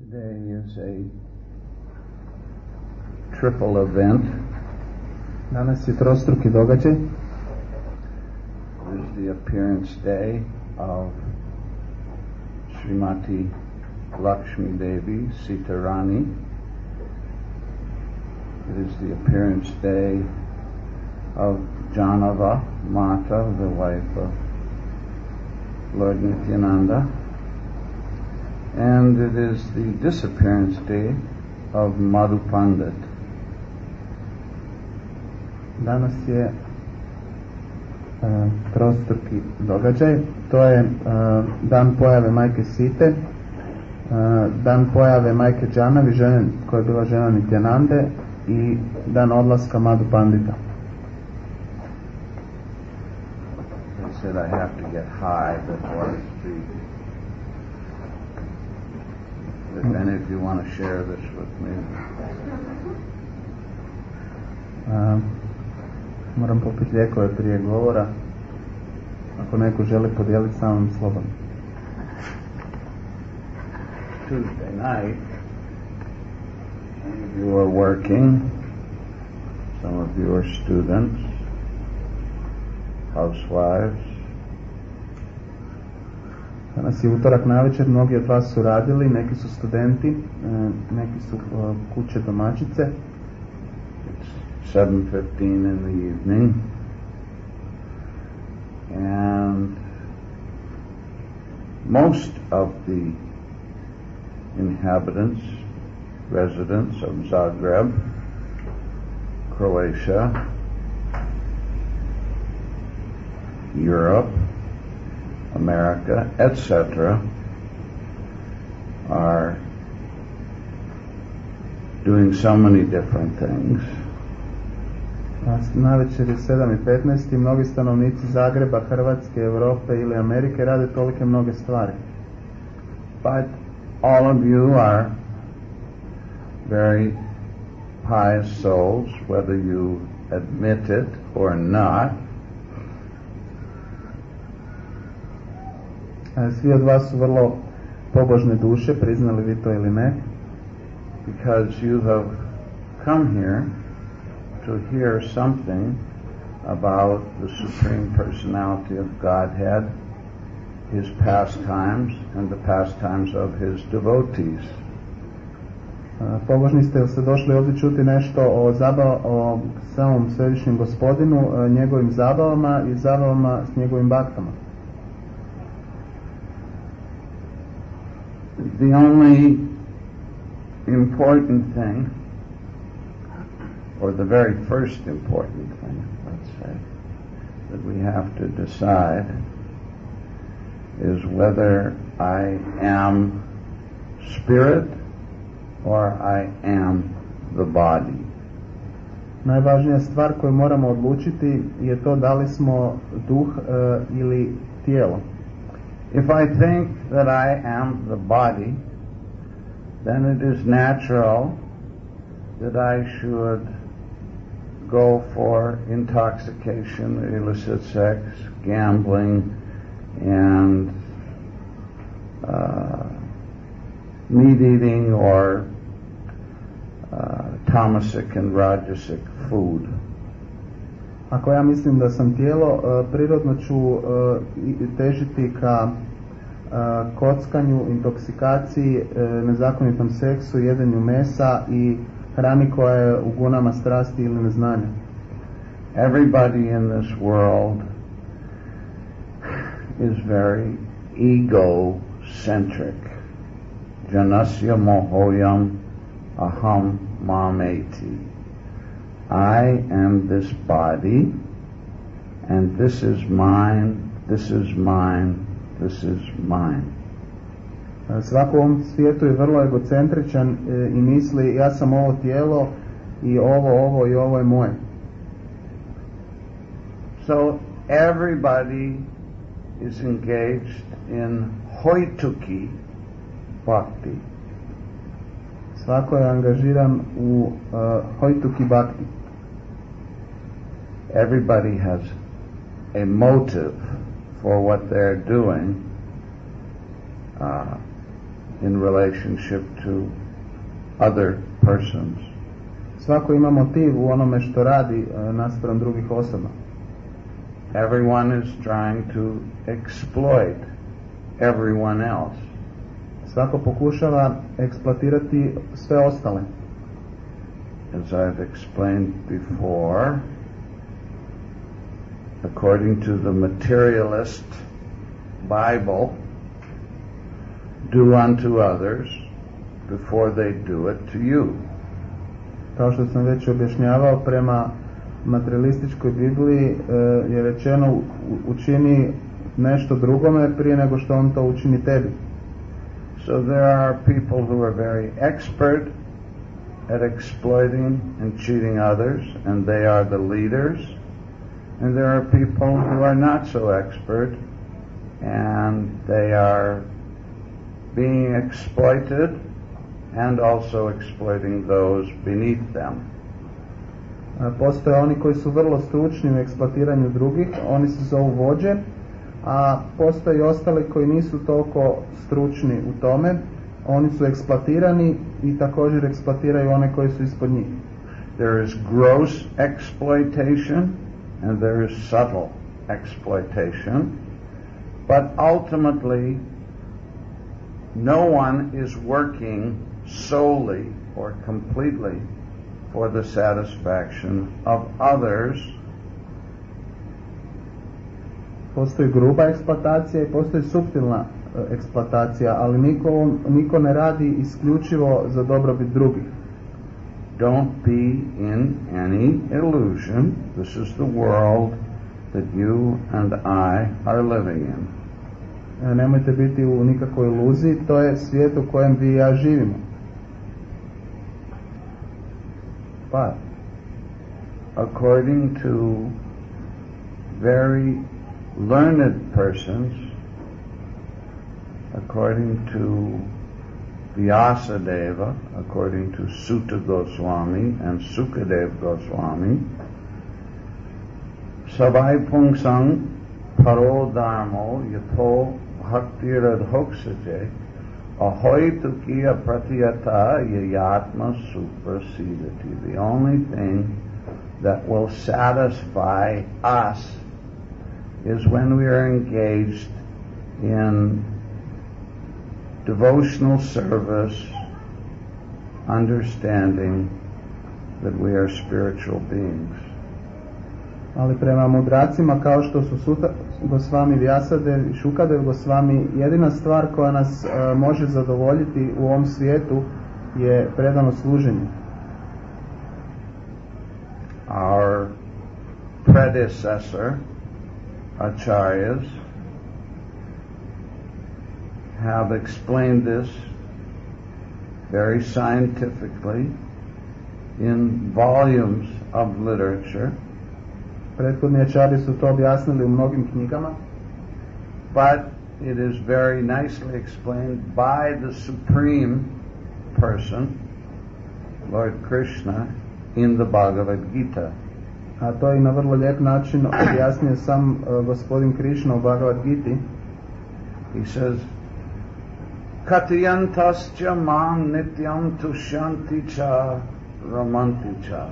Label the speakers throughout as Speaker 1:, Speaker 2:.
Speaker 1: Today is a triple event.
Speaker 2: Danas je trostruki događaj.
Speaker 1: It is the appearance day of Srimati Lakshmi Devi Sitarani. It is the appearance day of Janava Mata, the wife of Lord Nityananda. And it is the disappearance day of Madhu Pandit.
Speaker 2: Danas je trostruki događaj. To je dan pojave majke Site, dan pojave majke Džanavi, žene koja je bila žena Nityanande, i dan odlaska Madhu Pandita.
Speaker 1: They said I have to get high before I speak. If any of you want to share this with me.
Speaker 2: Moram popiti lijekove prije govora. Ako neko želi podijeliti sa mnom, slobodno.
Speaker 1: Tuesday night, some of you are working, some of you are students, housewives.
Speaker 2: Danas je utorak navečer, mnogi od vas su radili, neki su studenti, neki su kuće domaćice.
Speaker 1: It's 7:15 in the evening, and most of the inhabitants, residents of Zagreb, Croatia, Europe, America, etc., are doing so many different things.
Speaker 2: Navečer je 7:15 i mnogi stanovnici Zagreba, Hrvatske, Europe ili Amerike rade tolike mnoge stvari.
Speaker 1: But all of you are very pious souls, whether you admit it or not.
Speaker 2: Svi od vas su vrlo pobožne duše, priznali vi to ili ne.
Speaker 1: Because you have come here to hear something about the Supreme Personality of Godhead, His pastimes, and the pastimes of His devotees.
Speaker 2: Pobožni ste, jer ste došli ovdje čuti nešto o samom Središnjem Gospodinu, njegovim zabavama i zabavama s njegovim baktama.
Speaker 1: The only important thing, or the very first important thing, let's say, that we have to decide is whether I am spirit or I am the body.
Speaker 2: Najvažnija stvar koju moramo odlučiti je to da li smo duh ili tijelo.
Speaker 1: If I think that I am the body, then it is natural that I should go for intoxication, illicit sex, gambling, and meat eating or tamasic and rajasic food.
Speaker 2: Ako ja mislim da sam tijelo, prirodno ću težiti ka kockanju, intoksikaciji, nezakonitom seksu, jedenju mesa i hrani koja je u gunama strasti ili neznanja.
Speaker 1: Everybody in this world is very ego-centric. Janasya mohoyam aham mameti. I am this body, and this is mine, this is mine, this is mine.
Speaker 2: Svako u ovom svijetu je vrlo egocentričan i misli ja sam ovo tijelo i ovo i ovo je moje.
Speaker 1: So everybody is engaged in hoituki bhakti.
Speaker 2: Svako je angažiran u hoituki bhakti.
Speaker 1: Everybody has a motive for what they're doing, in relationship to other persons.
Speaker 2: Svako ima motiv u onome što radi naspram drugih osoba.
Speaker 1: Everyone is trying to exploit everyone else.
Speaker 2: Svako pokušava eksploatirati sve ostale.
Speaker 1: As I've explained before, according to the materialist Bible, do unto others before they do it to you.
Speaker 2: Kao što sam već objašnjavao, prema materialističkoj Bibliji je rečeno učini nešto drugome prije nego što on to učini tebi.
Speaker 1: So there are people who are very expert at exploiting and cheating others, and they are the leaders. And there are people who are not so expert, and they are being exploited and also exploiting those beneath them.
Speaker 2: Postoje oni koji su vrlo stručni u eksploatiranju drugih, oni se zovu vođe, a postoje i ostali koji nisu toliko stručni u tome, oni su eksploatirani i također eksploatiraju one koji su ispod njih.
Speaker 1: There is gross exploitation and there is subtle exploitation, but ultimately no one is working solely or completely for the satisfaction of others.
Speaker 2: Postoji gruba eksploatacija i postoji suptilna eksploatacija, ali niko ne radi isključivo za dobrobit drugih.
Speaker 1: Don't be in any illusion. This is the world that you and I are living in.
Speaker 2: Nemojte biti u nikakvoj iluziji, to je svijet u kojem vi i ja živimo. But
Speaker 1: according to very learned persons, according to Vyasadeva, according to Sutta Goswami and Sukadev Goswami, Savai Pungsang Paro Dharmo Yato Bhaktirad Hoksaje Ahoitukiya Pratyata Yayatma Suprasidati. The only thing that will satisfy us is when we are engaged in devotional service, understanding that we are spiritual beings.
Speaker 2: Ali prema mudracima kao što su Sutta Goswami, Vyasadev i Shukadev Goswami, jedina stvar koja nas može zadovoljiti u ovom svijetu je predano služenje.
Speaker 1: Our predecessor, Acharyas, have explained this very scientifically in volumes of literature.
Speaker 2: Prethodni ačari su to objasnili u mnogim knjigama.
Speaker 1: But it is very nicely explained by the Supreme Person, Lord Krishna, in the Bhagavad Gita.
Speaker 2: A to je i na vrlo lijep način objasnio sam gospodin Krishna u Bhagavad Giti.
Speaker 1: He says, Katiyantascha mam nityam tushyanti cha ramanti cha.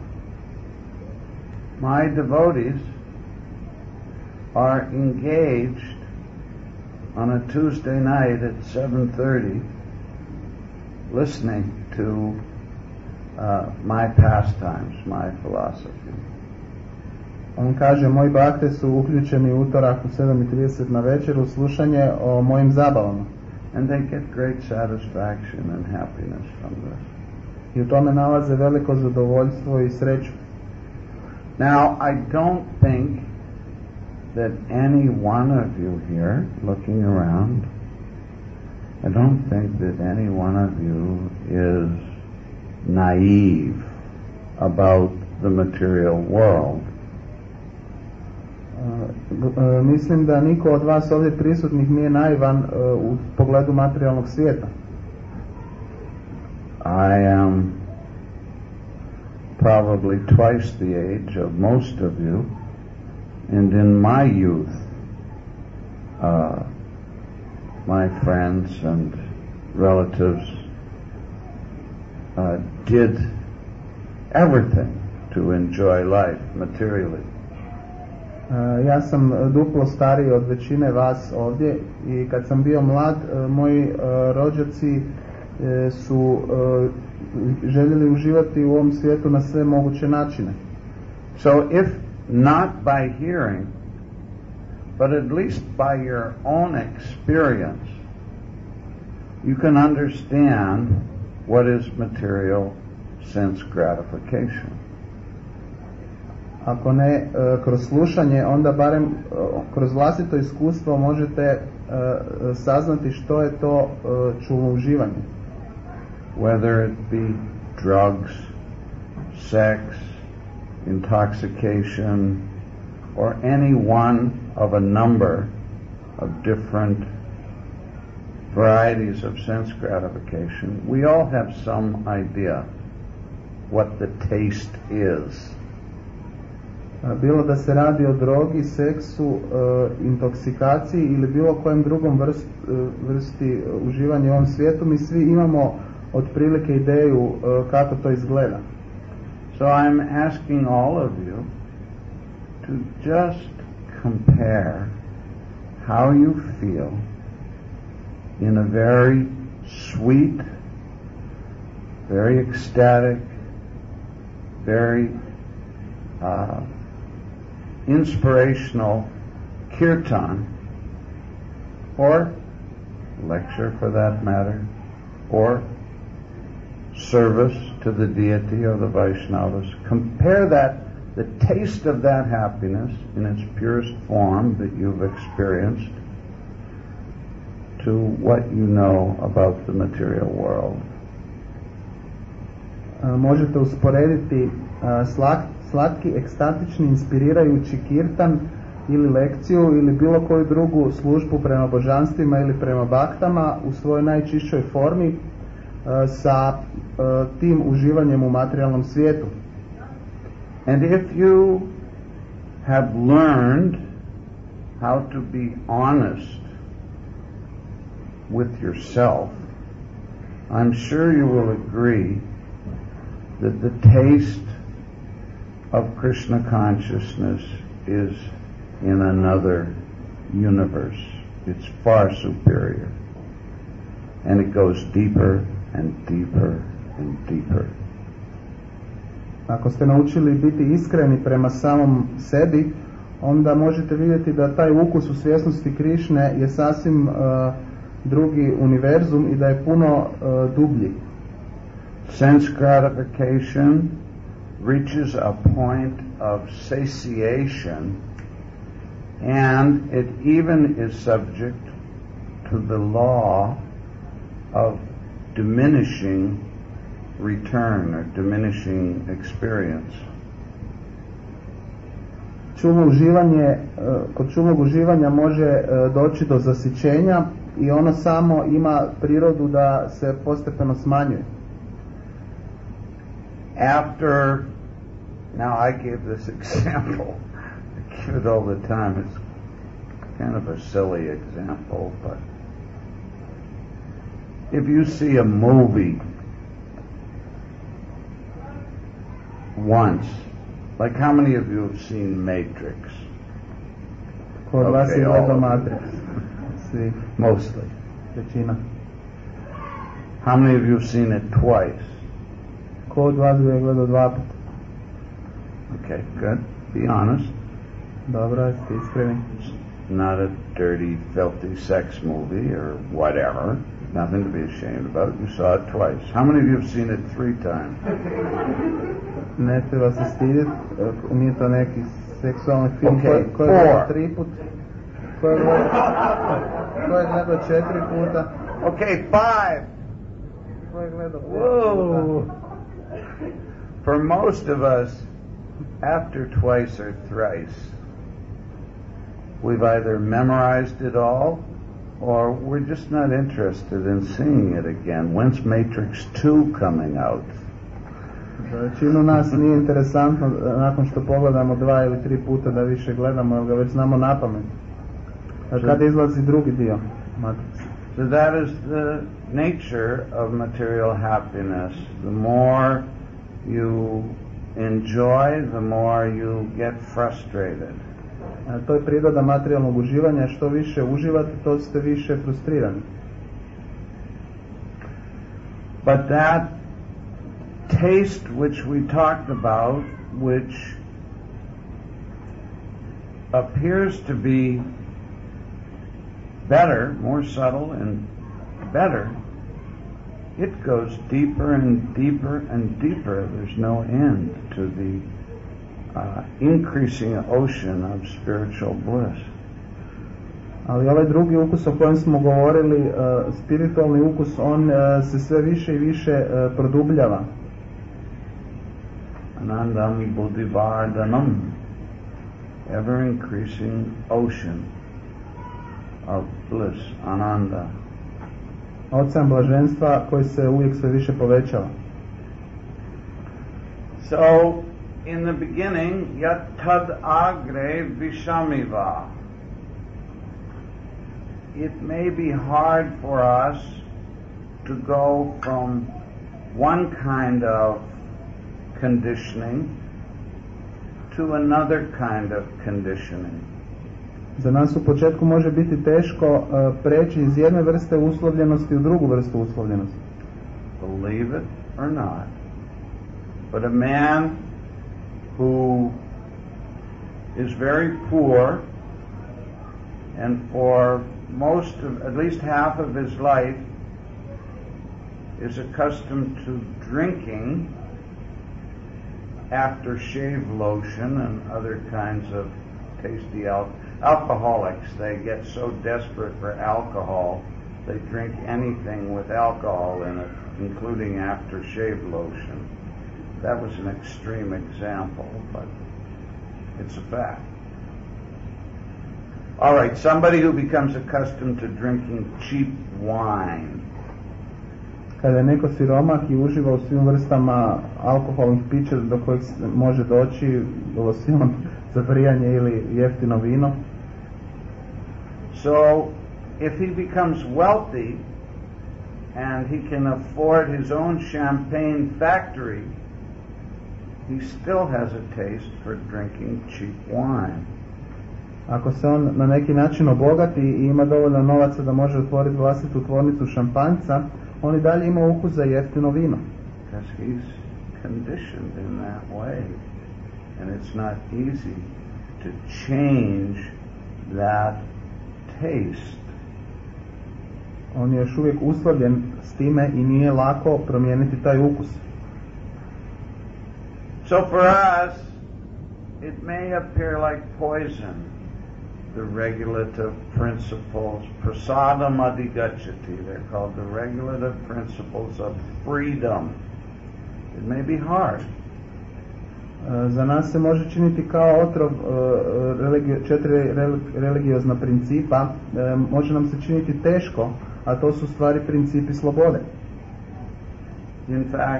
Speaker 1: My devotees are engaged on a Tuesday night at 7:30 listening to my pastimes, my philosophy.
Speaker 2: On kaže, moji bhakte su uključeni utorak u 7:30 na večer u slušanje o mojim zabavama.
Speaker 1: And they get great satisfaction and happiness from this.
Speaker 2: I u tome nalaze veliko zadovoljstvo i sreću.
Speaker 1: Now, I don't think that any one of you here, looking around, I don't think that any one of you is naive about the material world.
Speaker 2: Mislim da niko od vas ovdje prisutnih nije naivan u pogledu materijalnog svijeta.
Speaker 1: I am probably twice the age of most of you, and in my youth, my friends and relatives did everything to enjoy life materially.
Speaker 2: Ja sam duplo stariji od većine vas ovdje i kad sam bio mlad, moji rođaci su željeli uživati u ovom svijetu na sve moguće načine.
Speaker 1: So if not by hearing, but at least by your own experience, you can understand what is material sense gratification.
Speaker 2: Ako ne kroz slušanje, onda barem kroz vlastito iskustvo možete saznati što je to čulno uživanje.
Speaker 1: Whether it be drugs, sex, intoxication, or any one of a number of different varieties of sense gratification, we all have some idea what the taste is.
Speaker 2: Bilo da se radi o drogi, seksu, intoksikaciji ili bilo kojem drugom vrsti uživanja u ovom svijetu, mi svi imamo otprilike ideju kako to izgleda.
Speaker 1: So I'm asking all of you to just compare how you feel in a very sweet, very ecstatic, very inspirational kirtan, or lecture for that matter, or service to the deity or the Vaishnavas. Compare that, the taste of that happiness in its purest form that you've experienced, to what you know about the material world.
Speaker 2: Možete usporediti slatki, ekstatični, inspirirajući kirtan ili lekciju ili bilo koju drugu službu prema božanstvima ili prema baktama u svojoj najčišćoj formi sa tim uživanjem u materijalnom svijetu.
Speaker 1: And if you have learned how to be honest with yourself, I'm sure you will agree that the taste of Krishna consciousness is in another universe. It's far superior. And it goes deeper and deeper and deeper.
Speaker 2: Ako ste naučili biti iskreni prema samom sebi, onda možete vidjeti da taj ukus u svjesnosti Krišne je sasvim drugi univerzum i da je puno dublji.
Speaker 1: Sense gratification reaches a point of satiation, and it even is subject to the law of diminishing return or diminishing experience.
Speaker 2: Kod čulnog uživanja može doći do zasićenja i ono samo ima prirodu da se postepeno smanjuje.
Speaker 1: After, now I gave this example, I give it all the time, it's kind of a silly example, but if you see a movie once, like how many of you have seen Matrix?
Speaker 2: Okay, all of Matrix.
Speaker 1: Mostly.
Speaker 2: Većina.
Speaker 1: How many of you have seen it twice?
Speaker 2: Ko od vas ga je gledao 2 puta?
Speaker 1: Okay, good. Be honest.
Speaker 2: Dobro, jeste iskreni.
Speaker 1: Not a dirty, filthy sex movie or whatever. Nothing to be ashamed about. You saw it twice. How many of you have seen it 3 times?
Speaker 2: Ne treba se stidjeti, nije to neki seksualni film.
Speaker 1: Okay,
Speaker 2: ko je gledao 3 puta? Ko je gledao 4 puta?
Speaker 1: Okay, 5.
Speaker 2: Ko je gledao 5
Speaker 1: Whoa.
Speaker 2: puta?
Speaker 1: For most of us, after twice or thrice, we've either memorized it all or we're just not interested in seeing it again. When's Matrix 2 coming out?
Speaker 2: Za većinu nas nije interesantno nakon što pogledamo 2 ili 3 puta da više gledamo, jer ga već znamo napamet. A kada izlazi drugi dio Matrixa?
Speaker 1: That is the nature of material happiness. The more you enjoy, the more you get frustrated.
Speaker 2: To je priroda materijalnog uživanja, što više uživate, to ste više frustrirani.
Speaker 1: But that taste which we talked about, which appears to be better, more subtle and better, it goes deeper and deeper and deeper. There's no end to the increasing ocean of spiritual bliss.
Speaker 2: Ali ovaj drugi ukus o kojem smo govorili, spiritualni ukus, on se sve više i više produbljava.
Speaker 1: Anandam buddhivardhanam, ever increasing ocean of bliss, ananda.
Speaker 2: Ocean blaženstva koji se uvijek sve više povećava.
Speaker 1: So, in the beginning, yat tad agre vishamiva. It may be hard for us to go from one kind of conditioning to another kind of conditioning.
Speaker 2: Za nas u početku može biti teško preći iz jedne vrste uslovljenosti u drugu vrstu uslovljenosti.
Speaker 1: Believe it or not, but a man who is very poor and for most of, at least half of his life, is accustomed to drinking aftershave lotion and other kinds of tasty alcoholics. They get so desperate for alcohol, they drink anything with alcohol in it, including aftershave lotion. That was an extreme example, but it's a fact. All right, somebody who becomes accustomed to drinking cheap wine.
Speaker 2: Kada je neko siromah i uživa u svim vrstama alkoholnih pića do kojih može doći silom za vrijanje ili jeftino vino.
Speaker 1: So, if he becomes wealthy and he can afford his own champagne factory, he still has a taste for drinking cheap wine.
Speaker 2: Ako se on na neki način obogati i ima dovoljno novaca da može otvoriti vlastitu tvornicu šampanjca, on i dalje ima ukus za jeftino vino.
Speaker 1: Because he's conditioned in that way. And it's not easy to change that taste.
Speaker 2: On je još uvijek uslovljen s time i nije lako promijeniti taj ukus.
Speaker 1: So for us, it may appear like poison. The regulative principles, prasadam adhigacchati, they're called the regulative principles of freedom. It may be hard.
Speaker 2: Za nas se može činiti kao otrov četiri religiozna principa, može nam se činiti teško, a to su stvari principi slobode.
Speaker 1: In fact,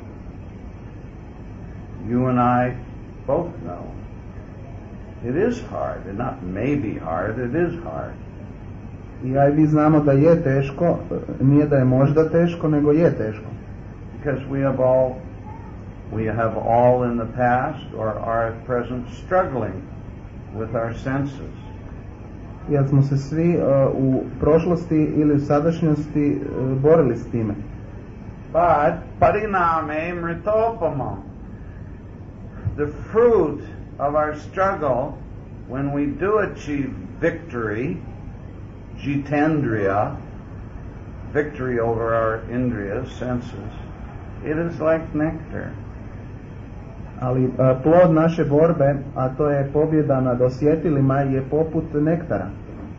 Speaker 1: you and I both know it is hard, and not maybe hard, it is hard.
Speaker 2: I ja i vi znamo da je teško, nije da je možda teško, nego je teško.
Speaker 1: Because we have all in the past or are at present struggling with our senses.
Speaker 2: Jer smo se svi u prošlosti ili u sadašnjosti borili s time.
Speaker 1: But pariname mritopamam, the fruit of our struggle, when we do achieve victory, jitendriya, victory over our indriyas, senses, it is like nectar.
Speaker 2: Ali plod naše borbe, a to je pobjeda nad osjetilima, je poput nektara.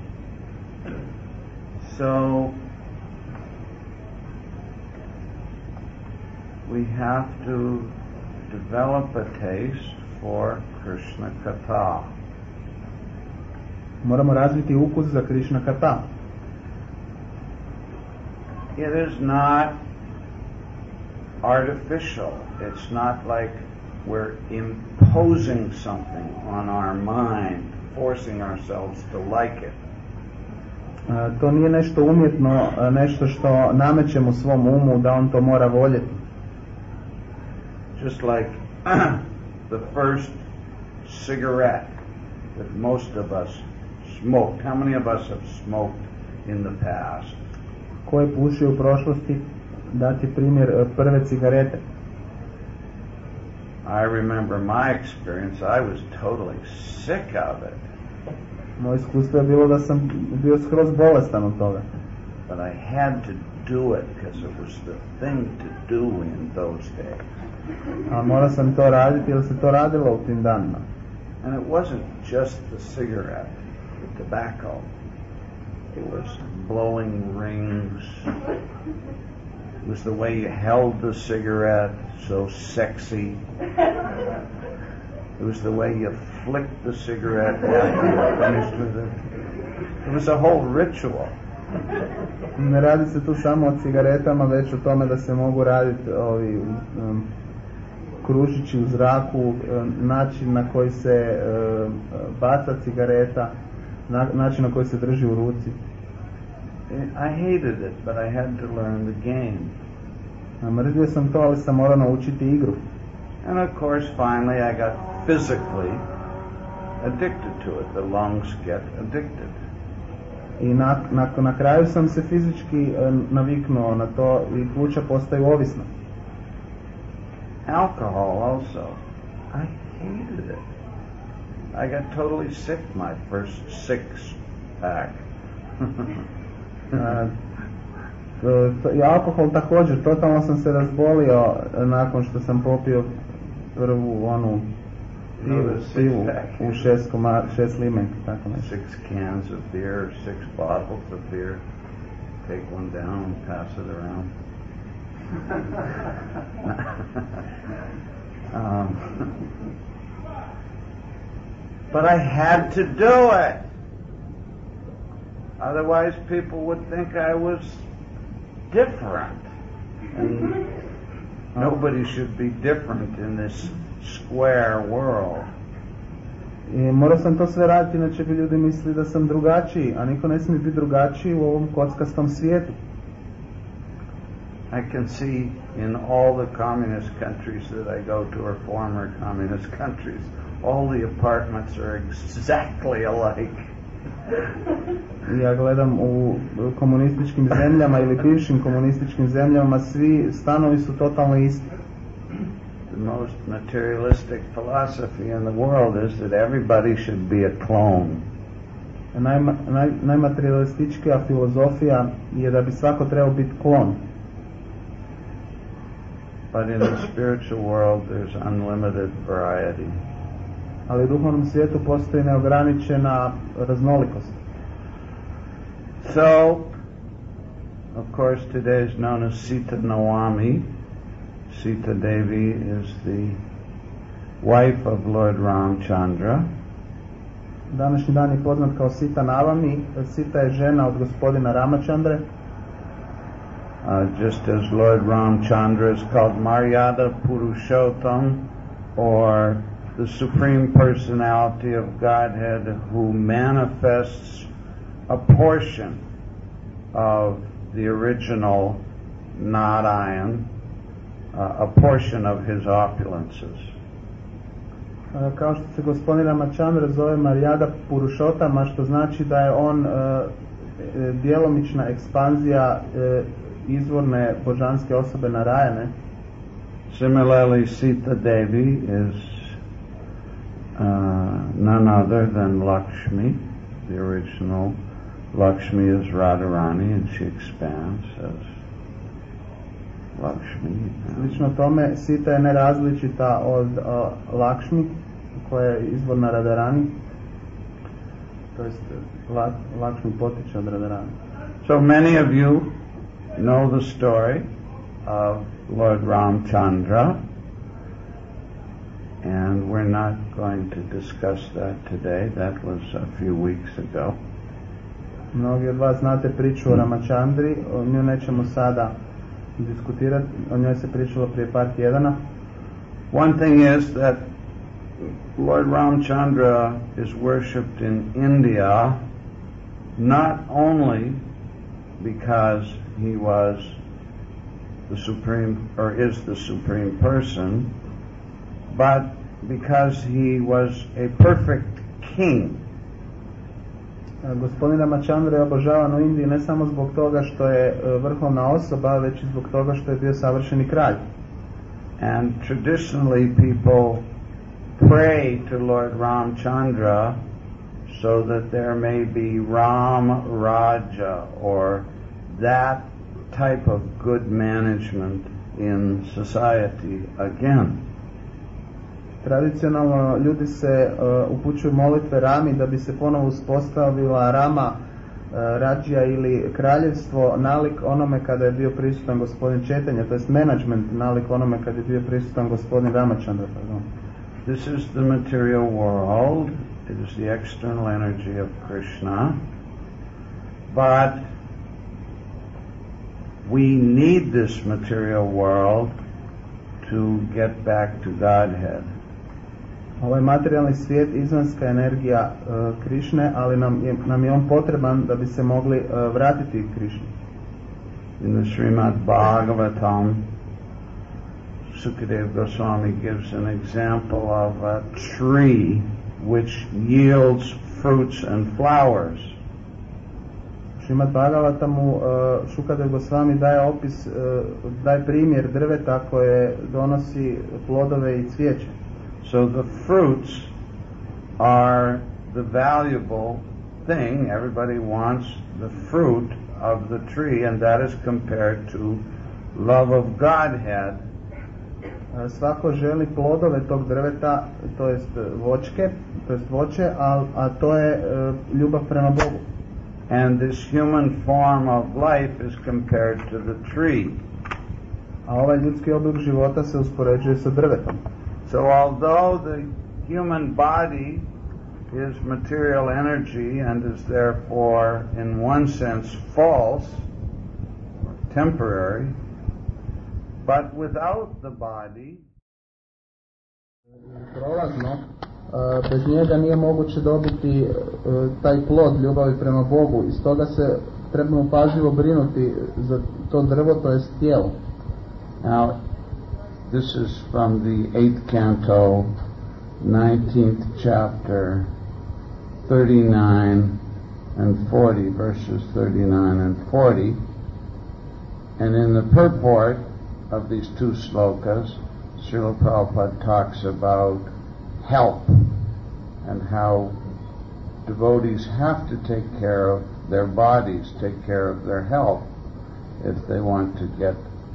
Speaker 1: So we have to develop a taste for Krishna Katha.
Speaker 2: Moramo razviti ukus za Krishna Katha.
Speaker 1: It is not artificial. It's not like we're imposing something on our mind, forcing ourselves to like it.
Speaker 2: To nije nešto umjetno, nešto što namećemo svom umu da on to mora voljeti.
Speaker 1: Just like the first cigarette that most of us smoked. How many of us have smoked in the past?
Speaker 2: Ko je pušio u prošlosti? Dati primjer prve cigarete.
Speaker 1: I remember my experience. I was totally sick of it.
Speaker 2: Moje iskustvo je bilo da sam bio skroz bolestan od toga.
Speaker 1: But I had to do it because it was the thing to do in those days.
Speaker 2: A morao sam to raditi jer se to radilo u tim danima.
Speaker 1: And it wasn't just the cigarette, the tobacco. It was blowing rings. It was the way you held the cigarette, so sexy. It was the way you flicked the cigarette after you finished with it. It was a whole ritual.
Speaker 2: Ne radi se tu samo o cigaretama, već o tome da se mogu raditi ovi kružići u zraku, način na koji se baca cigareta, način na koji se drži u ruci.
Speaker 1: I hated it, but I had to learn the game.
Speaker 2: Mrzio sam to, ali sam morao naučiti igru.
Speaker 1: And of course, finally, I got physically addicted to it. The lungs get addicted.
Speaker 2: I na kraju sam se fizički naviknuo na to i pluća postaju ovisna.
Speaker 1: Alcohol also. I hated it. I got totally sick my first 6-pack.
Speaker 2: I alkohol također, totalno sam se razbolio nakon što sam popio prvu onu pivu u 6 limenki, tako nešto.
Speaker 1: 6 cans of beer, 6 bottles of beer. Take one down and pass it around. But I had to do it. Otherwise people would think I was different. And nobody should be different in this square world.
Speaker 2: I morao sam to sve raditi, inače bi ljudi mislili da sam drugačiji, a niko ne smije biti drugačiji u ovom kockastom svijetu.
Speaker 1: I can see in all the communist countries that I go to, or former communist countries, all the apartments are exactly alike.
Speaker 2: Ja gledam u komunističkim zemljama ili bivšim komunističkim zemljama, svi stanovi su totalno isti.
Speaker 1: The most materialistic philosophy in the world is that everybody should be a clone.
Speaker 2: Najmaterialističkija filozofija je da bi svako trebao biti klon.
Speaker 1: But in the spiritual world there's unlimited variety.
Speaker 2: Ali u duhovnom svijetu postoji neograničena raznolikost.
Speaker 1: So, of course, today is known as Sita Nawami. Sita Devi is the wife of Lord Ramchandra.
Speaker 2: Današnji dan je poznat kao Sita Navami. Sita je žena od gospodina Ramachandre.
Speaker 1: Just as Lord Ramchandra is called Maryada Purushottam, or the Supreme Personality of Godhead, who manifests a portion of the original Narayan, a portion of his opulences.
Speaker 2: Kao što se gospodin Ramachandra zove Maryada Purushottam, što znači da je on djelomična ekspanzija izvorne božanske osobe Narayane.
Speaker 1: Similarly, Sita Devi is none other than Lakshmi. The original Lakshmi is Radharani, and she expands as Lakshmi.
Speaker 2: Slično tome, Sita je nerazličita od Lakshmi, koja je izvorna Radharani. To jest Lakshmi potiče od Radharani.
Speaker 1: So many of you know the story of Lord Ramchandra, and we're not going to discuss that today. That was a few weeks ago.
Speaker 2: Mnogi od vas znate priču o Ramachandri, o nju nećemo sada diskutirati, o njoj se pričalo prije par tjedana.
Speaker 1: One thing is that Lord Ramchandra is worshipped in India not only because he was the supreme, or is the supreme person, but because he was a perfect king.
Speaker 2: Gospodin Ramachandra je obožavan u Indiji ne samo zbog toga što je vrhovna osoba, već i zbog toga što je bio savršeni kralj.
Speaker 1: And traditionally people pray to Lord Ramchandra so that there may be Ram Raja, or that type of good management in society again.
Speaker 2: Tradicionalno ljudi se upućuju molitve Rami da bi se ponovo uspostavila Rama, Rađija ili kraljevstvo nalik onome kada je bio prisutan gospodin Četanja, to jest management nalik onome kada je bio prisutan gospodin Ramachandra.
Speaker 1: This is the material world. It is the external energy of Krishna. But we need this material world to get back to Godhead.
Speaker 2: Ovaj materijalni svijet, izvanjska energija Krišne, ali nam je on potreban da bi se mogli vratiti Krišni.
Speaker 1: In the Srimad Bhagavatam, Sukadeva Goswami gives an example of a tree which yields fruits and flowers.
Speaker 2: Srimad Bhagavatamu Šukadev Goswami daje primjer drveta koje donosi plodove i cvijeće.
Speaker 1: So the fruits are the valuable thing. Everybody wants the fruit of the tree, and that is compared to love of Godhead.
Speaker 2: Svako želi plodove tog drveta, to jest voće, a to je ljubav prema Bogu.
Speaker 1: And this human form of life is compared to the tree.
Speaker 2: A ovaj ljudski oblik života se uspoređuje sa drvetom.
Speaker 1: So although the human body is material energy and is therefore in one sense false or temporary, but without the body,
Speaker 2: prolazno, bez njega nije moguće dobiti taj plod ljubavi prema Bogu, i stoga se trebamo pažljivo brinuti za to drvo, to jest tijelo.
Speaker 1: Now, this is from the 8th canto, 19th chapter, 39 and 40, verses 39 and 40. And in the purport of these two slokas, Srila Prabhupada talks about health and how devotees have to take care of their bodies, take care of their health, if they want to get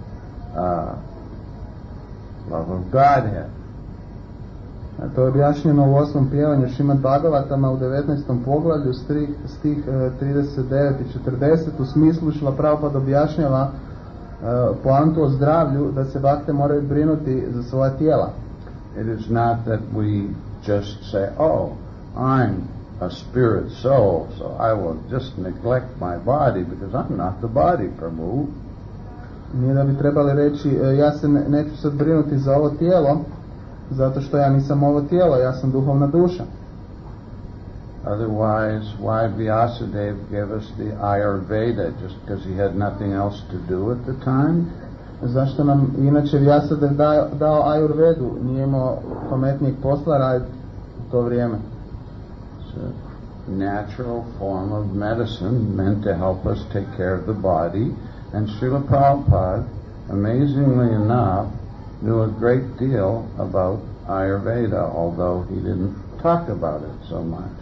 Speaker 1: love of Godhead.
Speaker 2: To je objašnjeno u 8. pjevanju Šrimad Bhagavatama u 19. poglavlju, stih 39 i 40, u smislu Šrila Prabhupada objašnjava poantu o zdravlju, da se bakte moraju brinuti za svoja tijela.
Speaker 1: It is not that we just say, oh, I'm a spirit soul, so I will just neglect my body because I'm not the body, Prabhu.
Speaker 2: Nije da bi trebali reći, ja se neću sad brinuti za ovo tijelo, zato što ja nisam ovo tijelo, ja sam duhovna duša.
Speaker 1: Otherwise, why Vyasadeva gave us the Ayurveda, just because he had nothing else to do at the time?
Speaker 2: Zašto nam inače Vyasadeva dao Ayurvedu, nije imao pametnijeg posla raditi u to vrijeme?
Speaker 1: It's a natural form of medicine meant to help us take care of the body, and Srila Prabhupada, amazingly enough, knew a great deal about Ayurveda, although he didn't talk about it so much.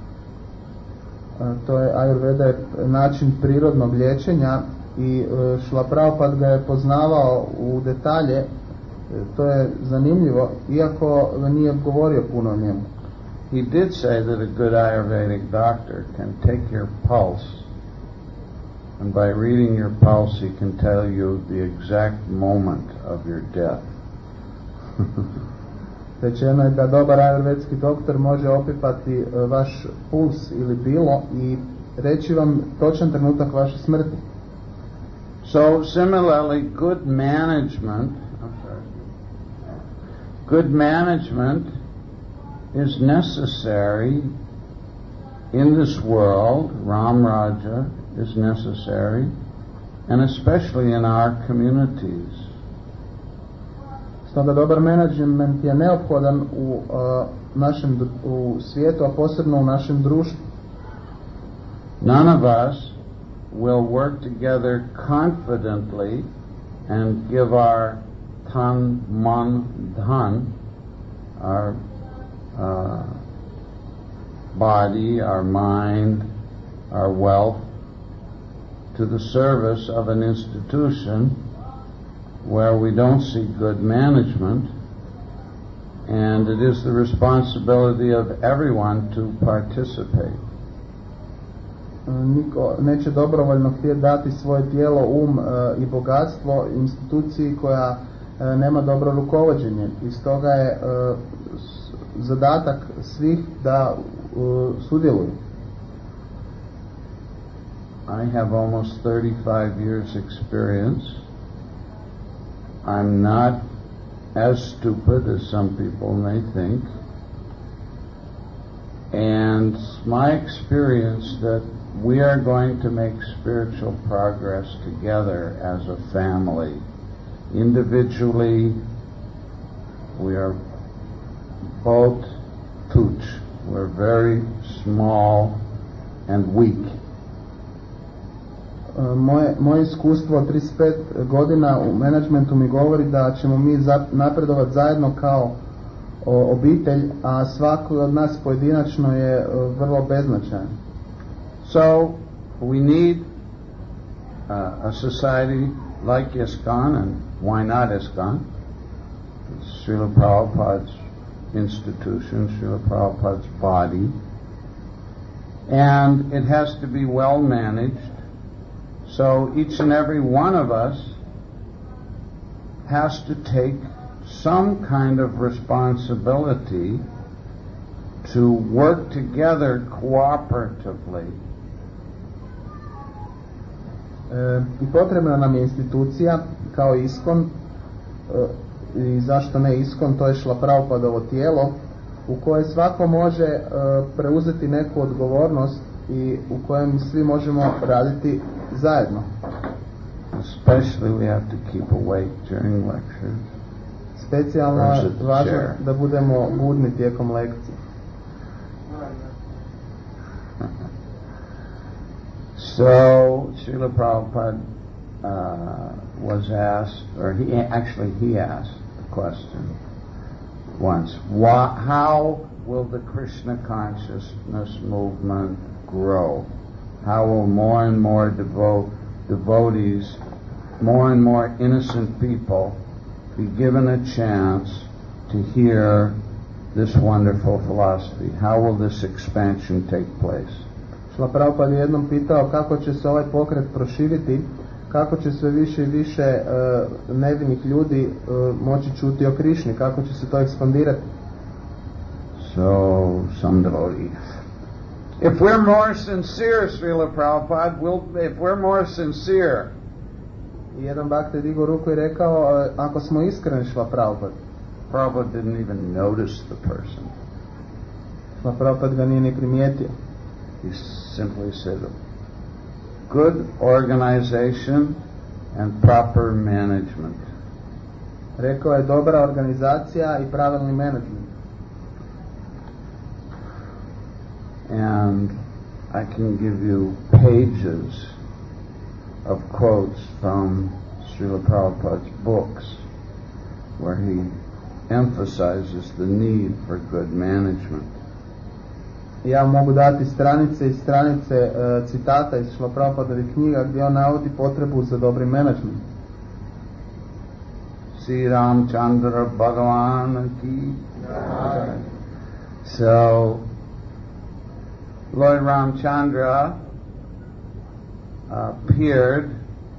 Speaker 2: To je Ayurveda je način prirodnog liječenja i Šrila Prabhupada ga je poznavao u detalje. To je zanimljivo, iako nije govorio puno o njemu.
Speaker 1: He did say that a good Ayurvedic doctor can take your pulse, and by reading your pulse he can tell you the exact moment of your death.
Speaker 2: Rečeno je da dobar ajurvedski doktor može opipati vaš puls ili bilo i reći vam točan trenutak vaše smrti.
Speaker 1: So similarly, good management is necessary in this world, Ram Raja is necessary, and especially in our communities.
Speaker 2: Stoga dobar menadžment je neophodan u svijetu, a posebno u našem društvu.
Speaker 1: None of us will work together confidently and give our tan, man, dhan, our body, our mind, our wealth, to the service of an institution where we don't see good management, and it is the responsibility of everyone to participate.
Speaker 2: Niko neće dobrovoljno htjeti dati svoje tijelo, i bogatstvo instituciji koja nema dobro rukovođenje. I stoga je zadatak svih da sudjeluju.
Speaker 1: I have almost 35 years experience. I'm not as stupid as some people may think. And my experience that we are going to make spiritual progress together as a family. Individually, we are both tuch. We're very small and weak.
Speaker 2: Moje iskustvo od 35 godina u menadžmentu mi govori da ćemo mi napredovati zajedno kao obitelj, a svako od nas pojedinačno je vrlo beznačajan.
Speaker 1: So we need a society like ISKCON, and why not ISKCON? It's Srila Prabhupada's institution, Srila Prabhupada's body, and it has to be well managed. So each and every one of us has to take some kind of responsibility to work together cooperatively.
Speaker 2: I potrebna nam je institucija kao ISKCON, i zašto ne ISKCON, to je Šrila Prabhupadovo tijelo u koje svako može preuzeti neku odgovornost i u kojem svi možemo raditi zajedno.
Speaker 1: Especially we have to keep awake during lectures.
Speaker 2: Specijalno je važno da budemo budni tijekom lekcije.
Speaker 1: So Srila Prabhupada was asked, or he asked the question once, how will the Krishna consciousness movement grow? How will more and more devotees, more and more innocent people be given a chance to hear this wonderful philosophy? How will this expansion take place?
Speaker 2: Šrila Prabhupada je jednom pitao kako će se ovaj pokret proširiti, kako će sve više i više nevinih ljudi moći čuti o Krišni, kako će se to ekspandirati.
Speaker 1: So, some devotees. If we're more sincere, Srila Prabhupada, if we're more sincere.
Speaker 2: I jedan bhakta je digao ruku i rekao, ako smo iskreni, Šrila Prabhupada.
Speaker 1: Prabhupada didn't even notice the person.
Speaker 2: Šrila Prabhupada ga nije ni primijetio.
Speaker 1: He simply said, good organization and proper management.
Speaker 2: Rekao je dobra organizacija i pravilni menadžment.
Speaker 1: And I can give you pages of quotes from Srila Prabhupada's books where he emphasizes the need for good management.
Speaker 2: Ja mogu dati stranice i stranice citata iz Šrila Prabhupadovih knjiga gdje on navodi potrebu za dobrim menadžment.
Speaker 1: Sri Ramchandra Bhagavan ki. So Lord Ramchandra appeared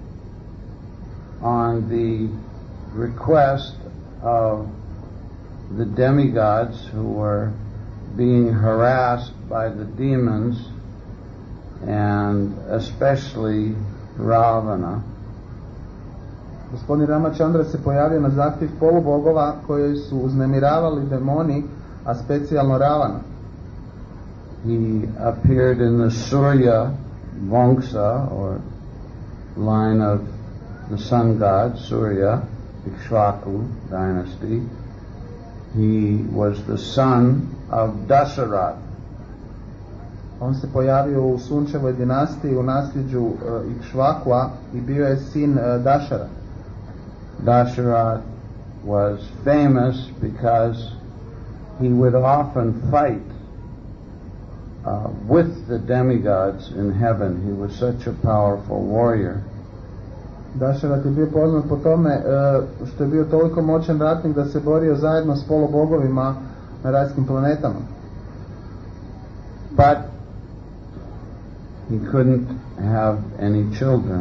Speaker 1: on the request of the demigods who were being harassed by the demons, and especially Ravana.
Speaker 2: Gospodin Ramachandra se pojavio na zahtjev polubogova koji su uznemiravali demoni, a specijalno Ravana.
Speaker 1: He appeared in the Surya Vamsa, or line of the sun god, Surya, Ikshvaku dynasty. He was the son of Dasarath.
Speaker 2: On se pojavio u sunčevoj dinastiji u nasljeđu Ikshvakua i bio je sin Dašara.
Speaker 1: Dasarath was famous because he would often fight with the demigods in heaven. He was such a powerful warrior.
Speaker 2: Dašarat je bio poznat po tome što je bio toliko moćan ratnik da se borio zajedno s polubogovima na rajskim planetama.
Speaker 1: But he couldn't have any children.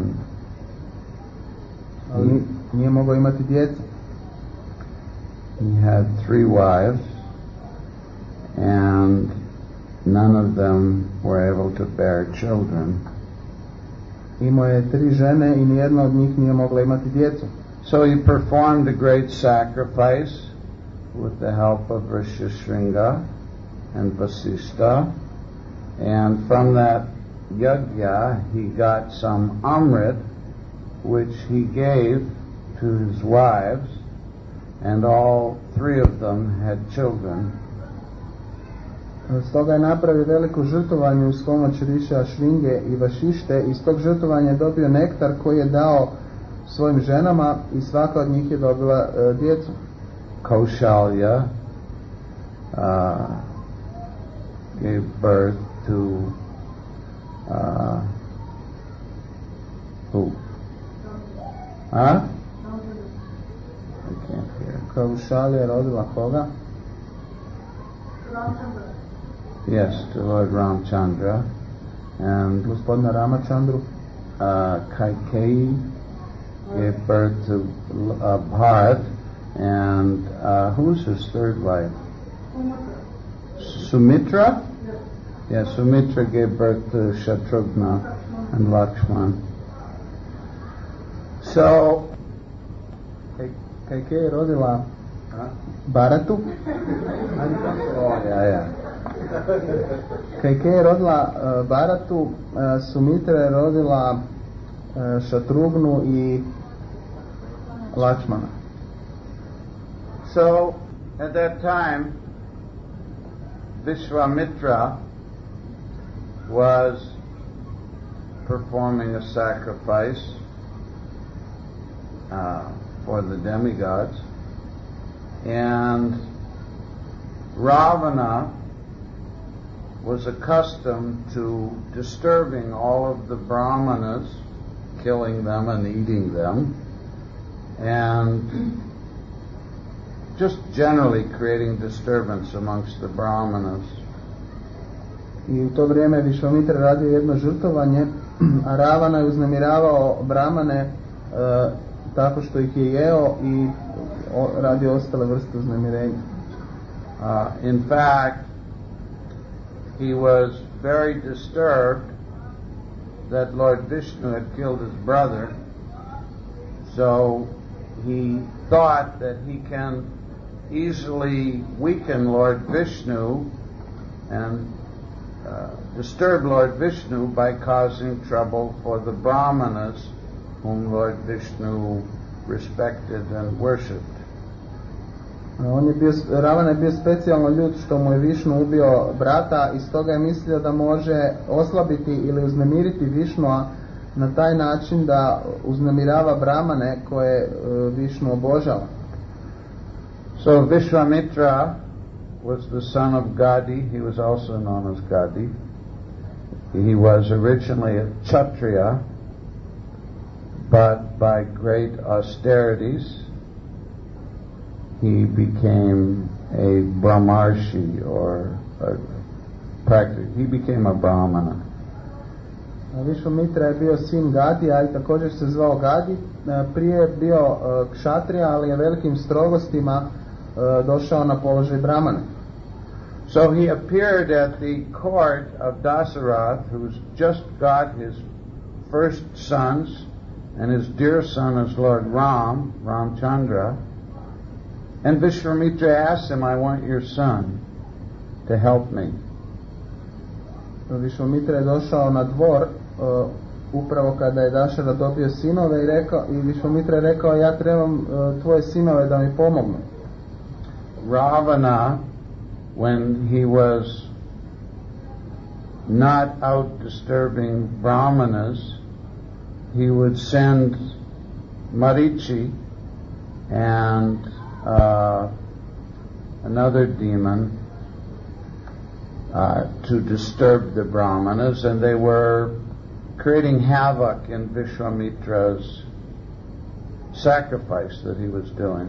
Speaker 2: Ali nije mogao imati djecu.
Speaker 1: He had 3 wives, and none of them were able to bear children.
Speaker 2: Imao je 3 žene i nijedna od njih nije mogla imati djecu.
Speaker 1: So he performed a great sacrifice with the help of Rishishringa and Vasishtha, and from that yajna he got some amrit which he gave to his wives, and all 3 of them had children.
Speaker 2: Stoga je napravio veliko žrtvovanje uz pomoć Riša Švinge i Vašište i iz tog žrtvovanja je dobio nektar koji je dao svojim ženama i svaka od njih je dobila djecu.
Speaker 1: Kaushalya gave birth to who? Huh? I can't hear.
Speaker 2: Kaushalya je rodila koga?
Speaker 1: Yes, to Lord Ramchandra. And
Speaker 2: Gospodina Ramachandru.
Speaker 1: Kaikeyi gave birth to Bharat. And who's his 3rd wife? Sumitra? Yeah, Sumitra gave birth to Shatrughna and Lakshman. So,
Speaker 2: Kaikeyi je rodila Bharatu.
Speaker 1: Oh, yeah.
Speaker 2: Kaikeyi je rodila Bharatu, Sumitra je rodila Šatrugnu i Lakšmana.
Speaker 1: So, at that time, Vishwamitra was performing a sacrifice for the demigods, and Ravana was accustomed to disturbing all of the brahmanas, killing them and eating them, and just generally creating disturbance amongst the brahmanas.
Speaker 2: I u to vrijeme Višvamitra radio jedno žrtvovanje, a Ravana je uznemiravao brahmane tako što ih je jeo i radio ostale vrste uznemirenja.
Speaker 1: In fact, he was very disturbed that Lord Vishnu had killed his brother, so he thought that he can easily weaken Lord Vishnu and disturb Lord Vishnu by causing trouble for the brahmanas whom Lord Vishnu respected and worshipped.
Speaker 2: Ravana je bio specijalno ljut što mu je Višnu ubio brata i stoga je mislio da može oslabiti ili uznemiriti Višnua na taj način da uznemirava brahmane koje Višnu obožava.
Speaker 1: So Vishwamitra was the son of Gadi. He was also known as Gadi. He was originally a Kshatriya, but by great austerities he became a Brahmarshi, or he became a Brahmana.
Speaker 2: Višvamitra je bio sin Gadija i također se zvao Gadi. Prije je bio Kshatriya, ali je velikim strogostima došao na položaj Brahmana.
Speaker 1: So he appeared at the court of Dasarath, who's just got his first sons, and his dear son is Lord Ramchandra. And Vishwamitra asked him, I want your son to help me.
Speaker 2: Višvamitra je došao na dvor upravo kada je Dašarat dobio sinove i Višvamitra je rekao, ja trebam tvoje sinove da mi pomognu.
Speaker 1: Ravana, when he was not out disturbing Brahmanas, he would send Marichi and another demon to disturb the Brahmanas, and they were creating havoc in Vishwamitra's sacrifice that he was doing.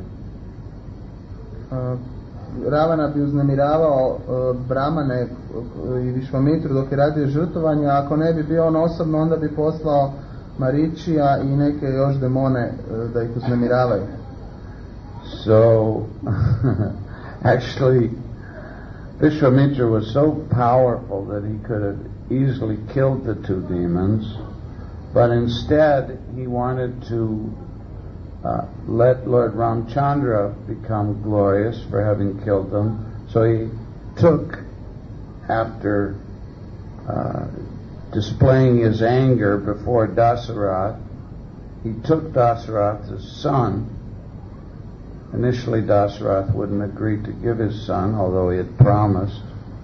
Speaker 2: Ravana bi uznemiravao Brahmane i Višvamitru dok je radio žrtvovanje, a ako ne bi bio on osobno, onda bi poslao Maričija i neke još demone da ih uznemiravaju.
Speaker 1: So, actually, Vishwamitra was so powerful that he could have easily killed the two demons, but instead he wanted to let Lord Ramchandra become glorious for having killed them. So he took, after displaying his anger before Dasarath, he took Dasarath's son. Initially Dasarath wouldn't agree to give his son, although he had promised.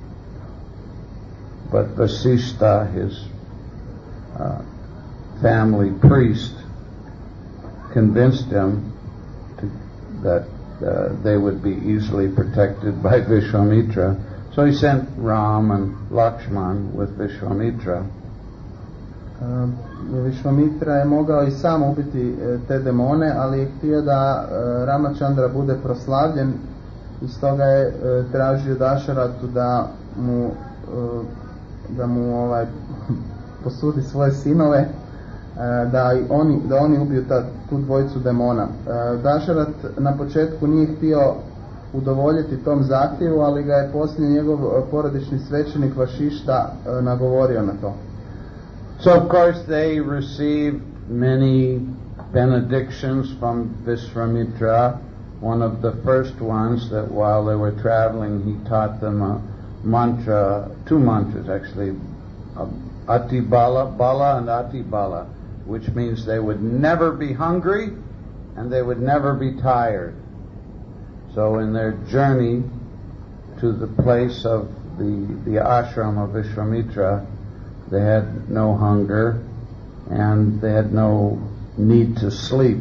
Speaker 1: But Vasishta, his family priest, convinced him that they would be easily protected by Vishwamitra. So he sent Ram and Lakshman with Vishwamitra.
Speaker 2: Višvamitra je mogao i sam ubiti te demone, ali je htio da Ramachandra bude proslavljen i stoga je tražio Dašaratu da mu posudi svoje sinove, da oni ubiju tu dvojicu demona. Dašarat na početku nije htio udovoljiti tom zahtjevu, ali ga je poslije njegov porodični svećenik Vašišta nagovorio na to.
Speaker 1: So of course they received many benedictions from Vishwamitra. One of the first ones, that while they were traveling he taught them a mantra, two mantras actually, Atibala, Bala and Atibala, which means they would never be hungry and they would never be tired. So in their journey to the place of the ashram of Vishwamitra, they had no hunger and they had no need to sleep.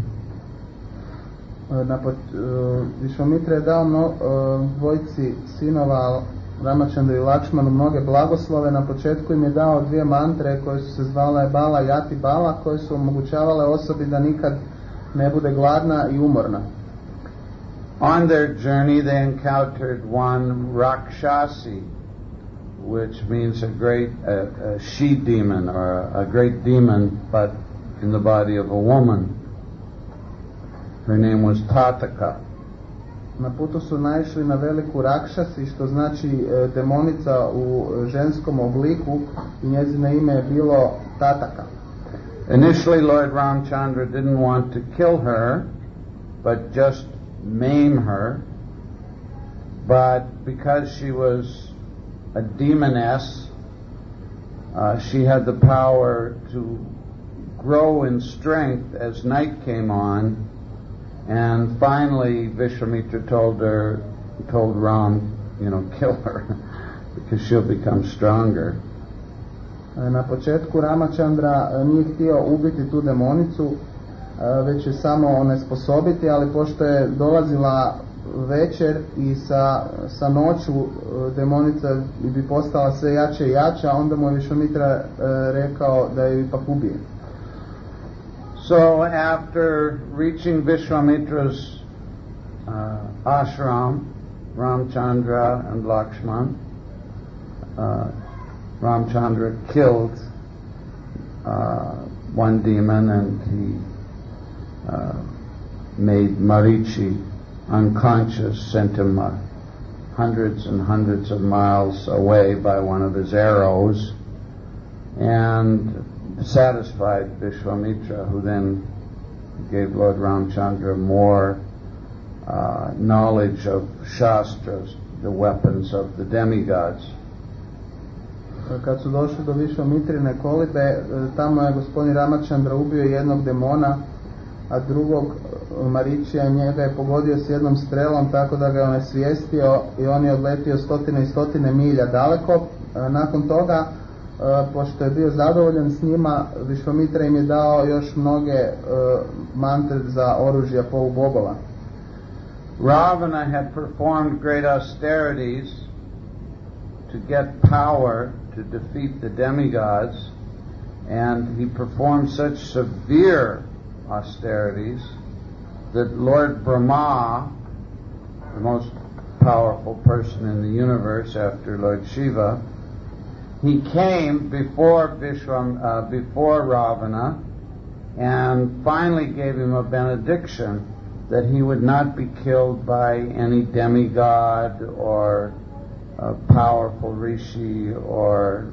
Speaker 2: Višvamitra je dao dvojici sinova Ramachandra i Lakšmanu mnoge blagoslove. Na početku im je dao dvije mantre koje su se zvale Bala i Ati Bala, koje su omogućavale osobi da nikad ne bude gladna i umorna.
Speaker 1: On their journey they encountered one Rakshasi, which means a great she demon, or a great demon, but in the body of a woman. Her name was Tataka.
Speaker 2: Na putu su naišli na veliku Rakšasi, što znači demonica u ženskom obliku, i njezino ime je bilo Tataka.
Speaker 1: Initially Lord Ramchandra didn't want to kill her, but just maim her, but because she was a demoness, she had the power to grow in strength as night came on, and finally Vishwamitra told Ram, kill her, because she'll become stronger.
Speaker 2: Na početku Ramachandra nije htio ubiti tu demonicu, već je samo onesposobiti, ali pošto je dolazila večer i sa noću demonica bi postala sve jače i jača, onda mu je Višvamitra rekao da je ipak ubije.
Speaker 1: So after reaching Vishwamitra's ashram, Ramchandra and Lakshman, Ramchandra killed one demon, and he made Marichi unconscious, sent him hundreds and hundreds of miles away by one of his arrows, and satisfied Vishwamitra, who then gave Lord Ramchandra more knowledge of Shastras, the weapons of the demigods.
Speaker 2: Kad su došli do Višvamitrine kolibe, tamo je gospodin Ramachandra ubio jednog demona, a drugog Maričija njega je pogodio s jednom strelom tako da ga je onesvijestio i on je odletio stotine i stotine milja daleko. Nakon toga, pošto je bio zadovoljan s njima, Višvamitra im je dao još mnoge mantre za oružja polubogova.
Speaker 1: Ravana had performed great austerities to get power to defeat the demigods, and he performed such severe austerities that Lord Brahma, the most powerful person in the universe after Lord Shiva, he came before Ravana and finally gave him a benediction that he would not be killed by any demigod or a powerful rishi or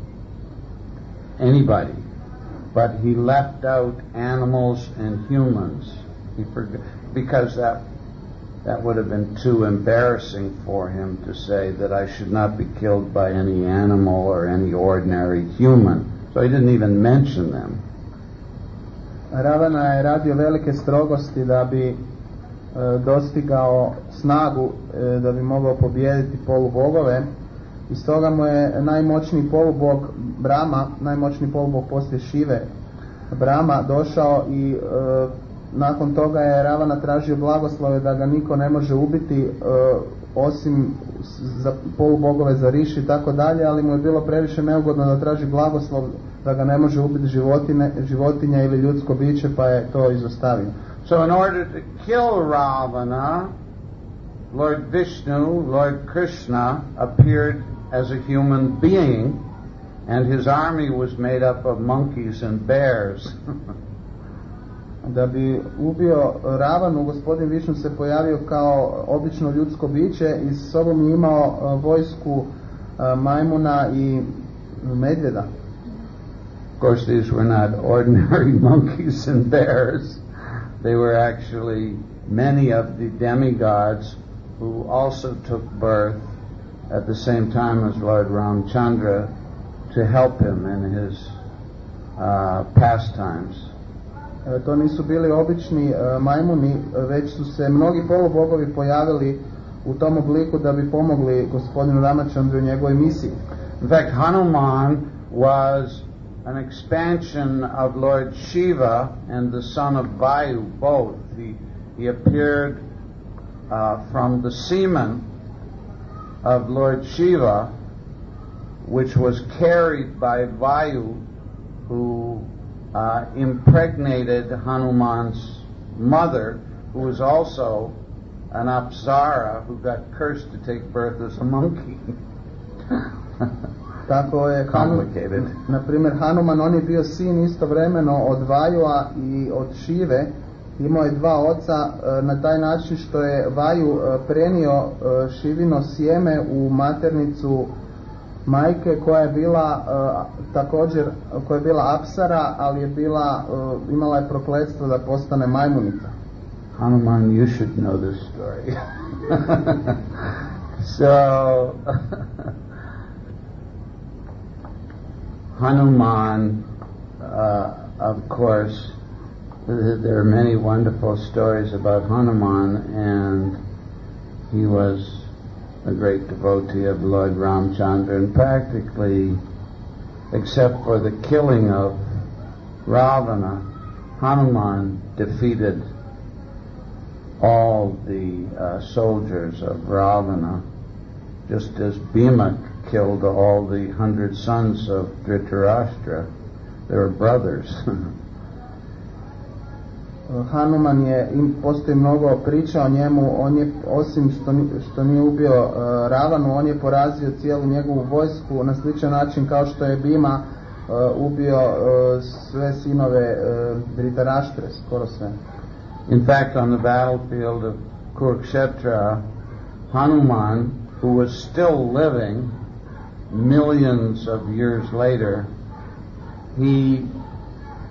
Speaker 1: anybody, but he left out animals and humans. He forgot, because that would have been too embarrassing for him to say that I should not be killed by any animal or any ordinary human. So he didn't even mention them.
Speaker 2: Ravana je radio velike strogosti da bi dostigao snagu, da bi mogao pobijediti polubogove, i stoga mu je najmoćniji polubog Brahma, najmoćniji polubog poslije Šive, Brahma, došao i nakon toga je Ravana tražio blagoslove da ga niko ne može ubiti osim za polubogove, za riši i tako dalje, ali mu je bilo previše neugodno da traži blagoslov da ga ne može ubiti životinja ili ljudsko biće, pa je to izostavio.
Speaker 1: So in order to kill Ravana, Lord Vishnu, Lord Krishna, appeared as a human being, and his army was made up of monkeys and bears.
Speaker 2: Da bi ubio Ravanu, gospodin Višnu se pojavio kao obično ljudsko biće i s sobom je imao vojsku majmuna i medvjeda.
Speaker 1: Of course, these were not ordinary monkeys and bears. They were actually many of the demigods who also took birth at the same time as Lord Ramchandra to help him in his pastimes.
Speaker 2: To nisu bili obični majmuni, već su se mnogi polubogovi pojavili u tom obliku da bi pomogli gospodinu Ramachandru u njegovoj misiji.
Speaker 1: In fact, Hanuman was an expansion of Lord Shiva and the son of Vayu, both. He appeared from the semen of Lord Shiva, which was carried by Vayu, who impregnated Hanuman's mother, who was also an Apsara who got cursed to take birth as a monkey.
Speaker 2: Tako je na primjer Hanuman, on je bio sin istovremeno od Vajua i od Šive, imao je dva oca na taj način što je Vaju prenio Šivino sjeme u maternicu majke koja je bila također, koja je bila Apsara, ali je bila, imala je prokletstvo da postane majmunica.
Speaker 1: Hanuman, you should know this story. So Hanuman, of course, there are many wonderful stories about Hanuman, and he was a great devotee of Lord Ramchandra, and practically, except for the killing of Ravana, Hanuman defeated all the soldiers of Ravana, just as Bhima killed all the 100 sons of Dhritarashtra. They were brothers.
Speaker 2: Hanuman je, postoji mnogo priča o njemu, on je, osim što nije ubio Ravanu, on je porazio cijelu njegovu vojsku na sličan način kao što je Bhima ubio sve sinove Dhritarashtre, skoro sve.
Speaker 1: In fact, on the battlefield of Kurukshetra, Hanuman, who was still living millions of years later, he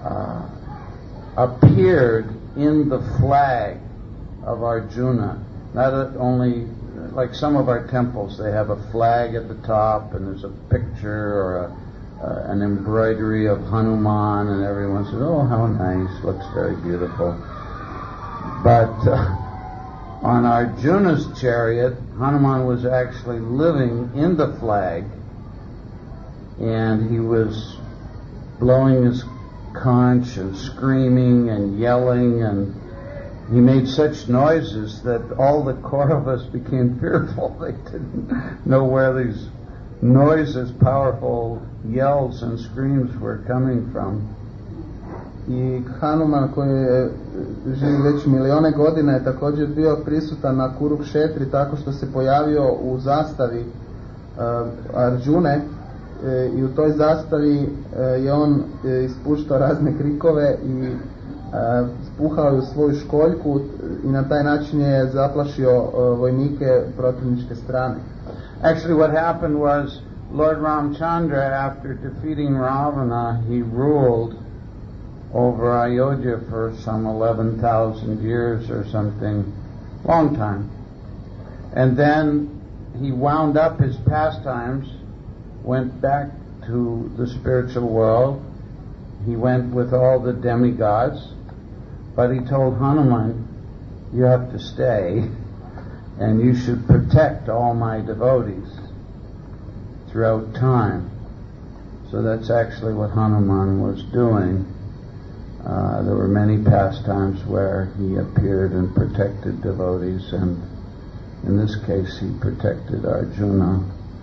Speaker 1: appeared in the flag of Arjuna Not only, like some of our temples, they have a flag at the top and there's a picture or an embroidery of Hanuman, and everyone says, oh, how nice, looks very beautiful. But on Arjuna's chariot, Hanuman was actually living in the flag, and he was blowing his conch and screaming and yelling, and he made such noises that all the Kauravas became fearful. They didn't know where these noises, powerful yells and screams were coming from.
Speaker 2: I Hanuman, koji živi već milione godina, je također bio prisutan na Kurukšetri tako što se pojavio u zastavi Arjune, i u toj zastavi je on ispuštao razne krikove i spuhao je u svoju školjku i na taj način je zaplašio vojnike protivničke strane.
Speaker 1: Actually, what happened was Lord Ramchandra, after defeating Ravana, he ruled over Ayodhya for some 11,000 years or something, long time. And then he wound up his pastimes, went back to the spiritual world. He went with all the demigods, but he told Hanuman, you have to stay and you should protect all my devotees throughout time. So that's actually what Hanuman was doing. There were many pastimes where he appeared and protected devotees, and in this case he protected Arjuna.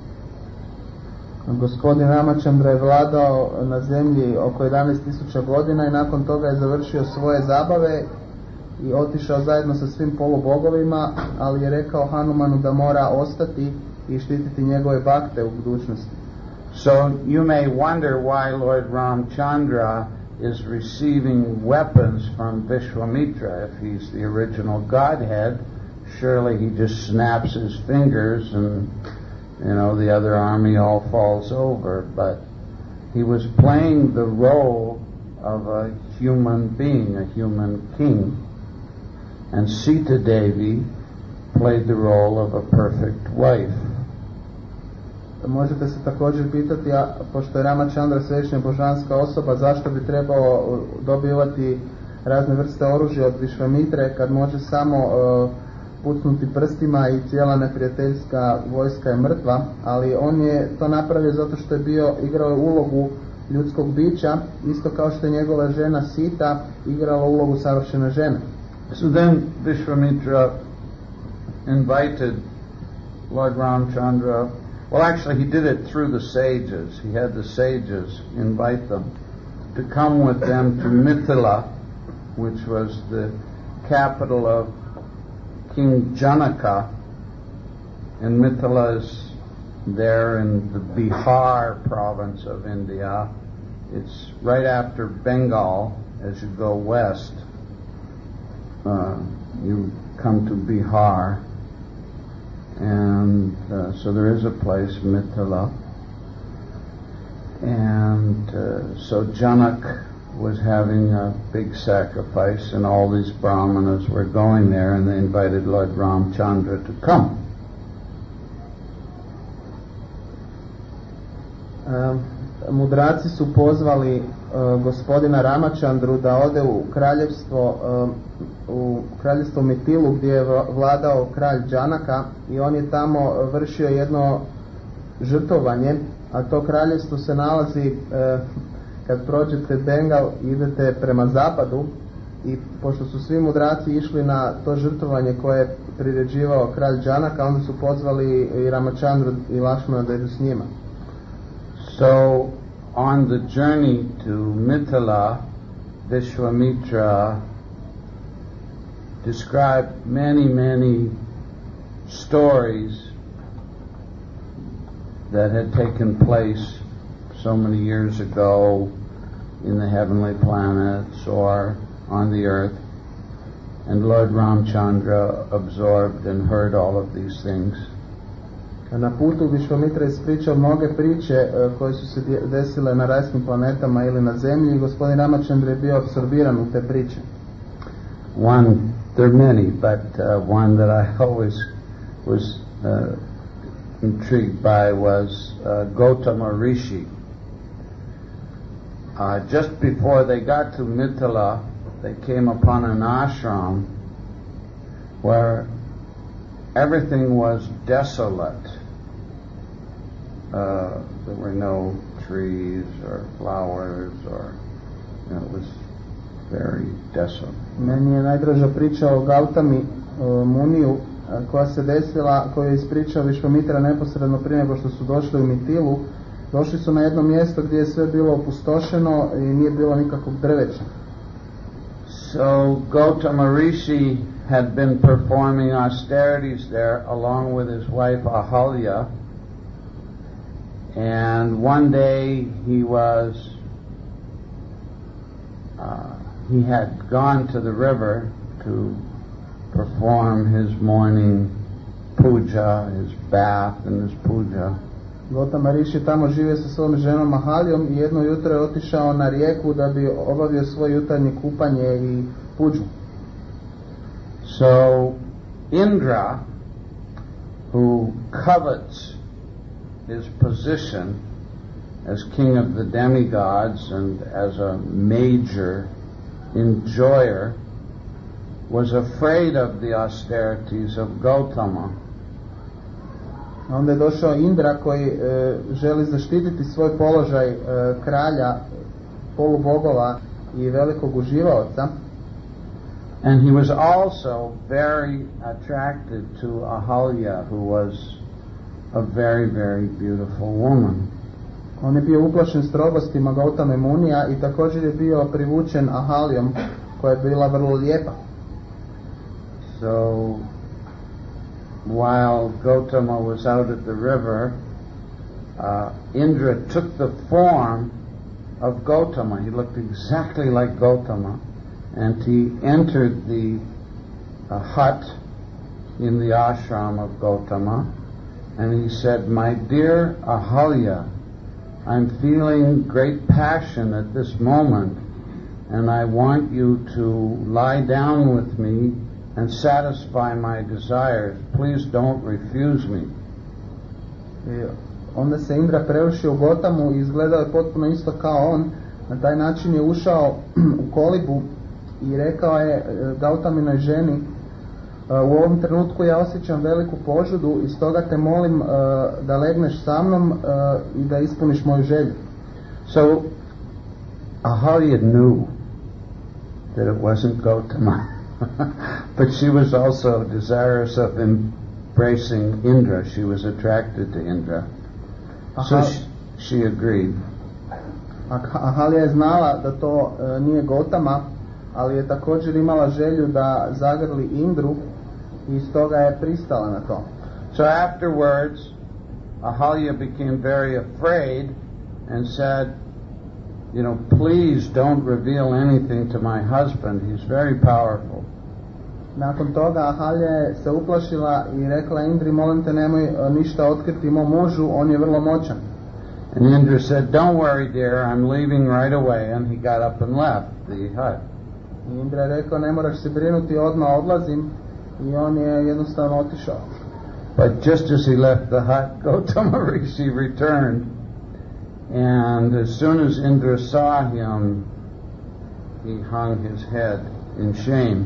Speaker 2: Gospodin Ramachandra je vladao na zemlji oko 11.000 godina i nakon toga je završio svoje zabave i otišao zajedno sa svim polubogovima, ali je rekao Hanumanu da mora ostati i štititi njegove bakte u budućnosti.
Speaker 1: So you may wonder why Lord Ramchandra is receiving weapons from Vishwamitra. If he's the original Godhead, surely he just snaps his fingers and the other army all falls over. But he was playing the role of a human being, a human king. And Sita Devi played the role of a perfect wife.
Speaker 2: Možete se također pitati, pošto je Ramachandra svevišnja božanska osoba, zašto bi trebao dobivati razne vrste oružja od Višvamitre kad može samo pucnuti prstima i cijela neprijateljska vojska je mrtva, ali on je to napravio zato što je igrao ulogu ljudskog bića, isto kao što je njegova žena Sita igrala ulogu savršene žene.
Speaker 1: So then Vishwamitra invited Lord Ramchandra. Well, actually, he did it through the sages. He had the sages invite them to come with them to Mithila, which was the capital of King Janaka. And Mithila is there in the Bihar province of India. It's right after Bengal. As you go west, you come to Bihar. And so there is a place, Mithila. And so Janak was having a big sacrifice, and all these brahmanas were going there, and they invited Lord Ramchandra to come.
Speaker 2: Mudraci su pozvali gospodina Ramachandru da ode u kraljevstvo Mitilu gdje je vladao kralj Janaka, i on je tamo vršio jedno žrtvovanje, a to kraljevstvo se nalazi kad prođete Bengal idete prema zapadu, i pošto su svi mudraci išli na to žrtvovanje koje je priređivao kralj Janaka, onda su pozvali i Ramachandru i Lakšmana da idu s njima.
Speaker 1: So on the journey to Mithila, Vishwamitra described many stories that had taken place so many years ago in the heavenly planets or on the earth, and Lord Ramchandra absorbed and heard all of these things.
Speaker 2: Na putu Višvamitra ispričao mnoge priče koje su se desile na rajskim planetama ili na zemlji, i gospodin Ramachandra je bio apsorbiran u te priče.
Speaker 1: One There are many, but one that I always was intrigued by was Gautama Rishi. Just before they got to Mithila, they came upon an ashram where everything was desolate. There were no trees or flowers, or it was very desolate.
Speaker 2: Meni je najdraža priča o Gautami Muniju koja se desila, koju je ispričao Višvamitra neposredno prije nego što su došli u Mitilu. Došli su na jedno mjesto gdje je sve bilo opustošeno i nije bilo nikakvog drveća.
Speaker 1: So Gautama Rishi had been performing austerities there along with his wife Ahalya, and one day he had gone to the river to perform his morning puja, his bath and his puja.
Speaker 2: Gautama Rishi tamo živio sa svojom ženom Ahaljom i jedno jutro je otišao na rijeku da bi obavio svoje jutarnje kupanje i puđu.
Speaker 1: So Indra, who covets his position as king of the demigods and as a major enjoyer, was afraid of the austerities of Gautama.
Speaker 2: Onda je došao Indra koji želi zaštititi svoj položaj kralja, polubogova i velikog uživaoca.
Speaker 1: And he was also very attracted to Ahalya, who was a very, very beautiful woman.
Speaker 2: On je bio uplašen strogostima Gautame Munija i također je bio privučen Ahaljom koja je bila vrlo lijepa.
Speaker 1: So while Gautama was out at the river, Indra took the form of Gautama. He looked exactly like Gautama, and he entered the hut in the ashram of Gautama, and he said, "My dear Ahalya, I'm feeling great passion at this moment, and I want you to lie down with me and satisfy my desires. Please don't refuse me."
Speaker 2: I onda se Indra preušio u Gautamu i izgledao je potpuno isto kao on. Na taj način je ušao u kolibu i rekao je Gautaminoj ženi, u ovom trenutku ja osjećam veliku požudu i stoga te molim da legneš sa mnom i da ispuniš moju želju.
Speaker 1: So Ahalya knew that it wasn't Gautama. But she was also desirous of embracing Indra. She was attracted to Indra. So she agreed.
Speaker 2: Ahalya je znala da to nije Gautama, ali je također imala želju da zagrli Indru i stoga je pristala na to.
Speaker 1: So afterwards, Ahalya became very afraid and said, "Please don't reveal anything to my husband. He's very powerful."
Speaker 2: Nakon toga Ahalya se uplašila i rekla Indri, molim te nemoj ništa otkriti mom mužu, on je vrlo moćan.
Speaker 1: And Indra said, "Don't worry, dear, I'm leaving right away." And he got up and left the hut.
Speaker 2: I Indra je rekao, ne moraš se brinuti, odmah odlazim, i on je jednostavno otišao.
Speaker 1: But just as he left the hut, Gautama Rishi returned, and as soon as Indra saw him, he hung his head in shame.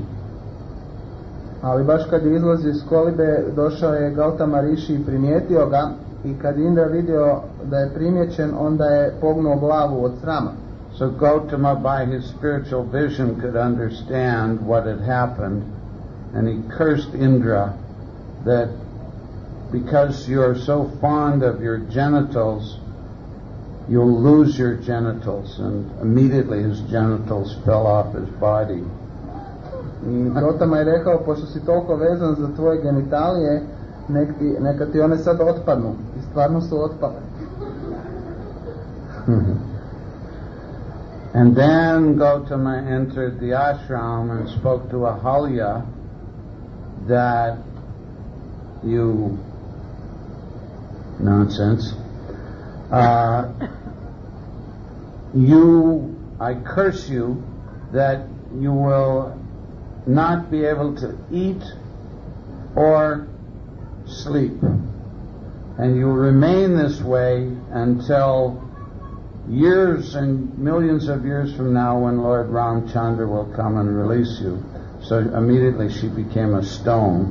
Speaker 2: Ali baš kad je izlazio iz kolibe, došao je Gautama Rishi i primijetio ga, i kad Indra vidio da je primijećen, onda je pognuo glavu od srama.
Speaker 1: So Gautama, by his spiritual vision, could understand what had happened, and he cursed Indra that because you're so fond of your genitals, you'll lose your genitals. And immediately his genitals fell off his body.
Speaker 2: I Gautama je rekao, pošto si toliko vezan za tvoje genitalije, neka ti one sad otpadnu. I stvarno su otpale.
Speaker 1: And then Gautama entered the ashram and spoke to Ahalya that I curse you that you will not be able to eat or sleep. And you remain this way until years and millions of years from now, when Lord Ramchandra will come and release you. So immediately she became a stone.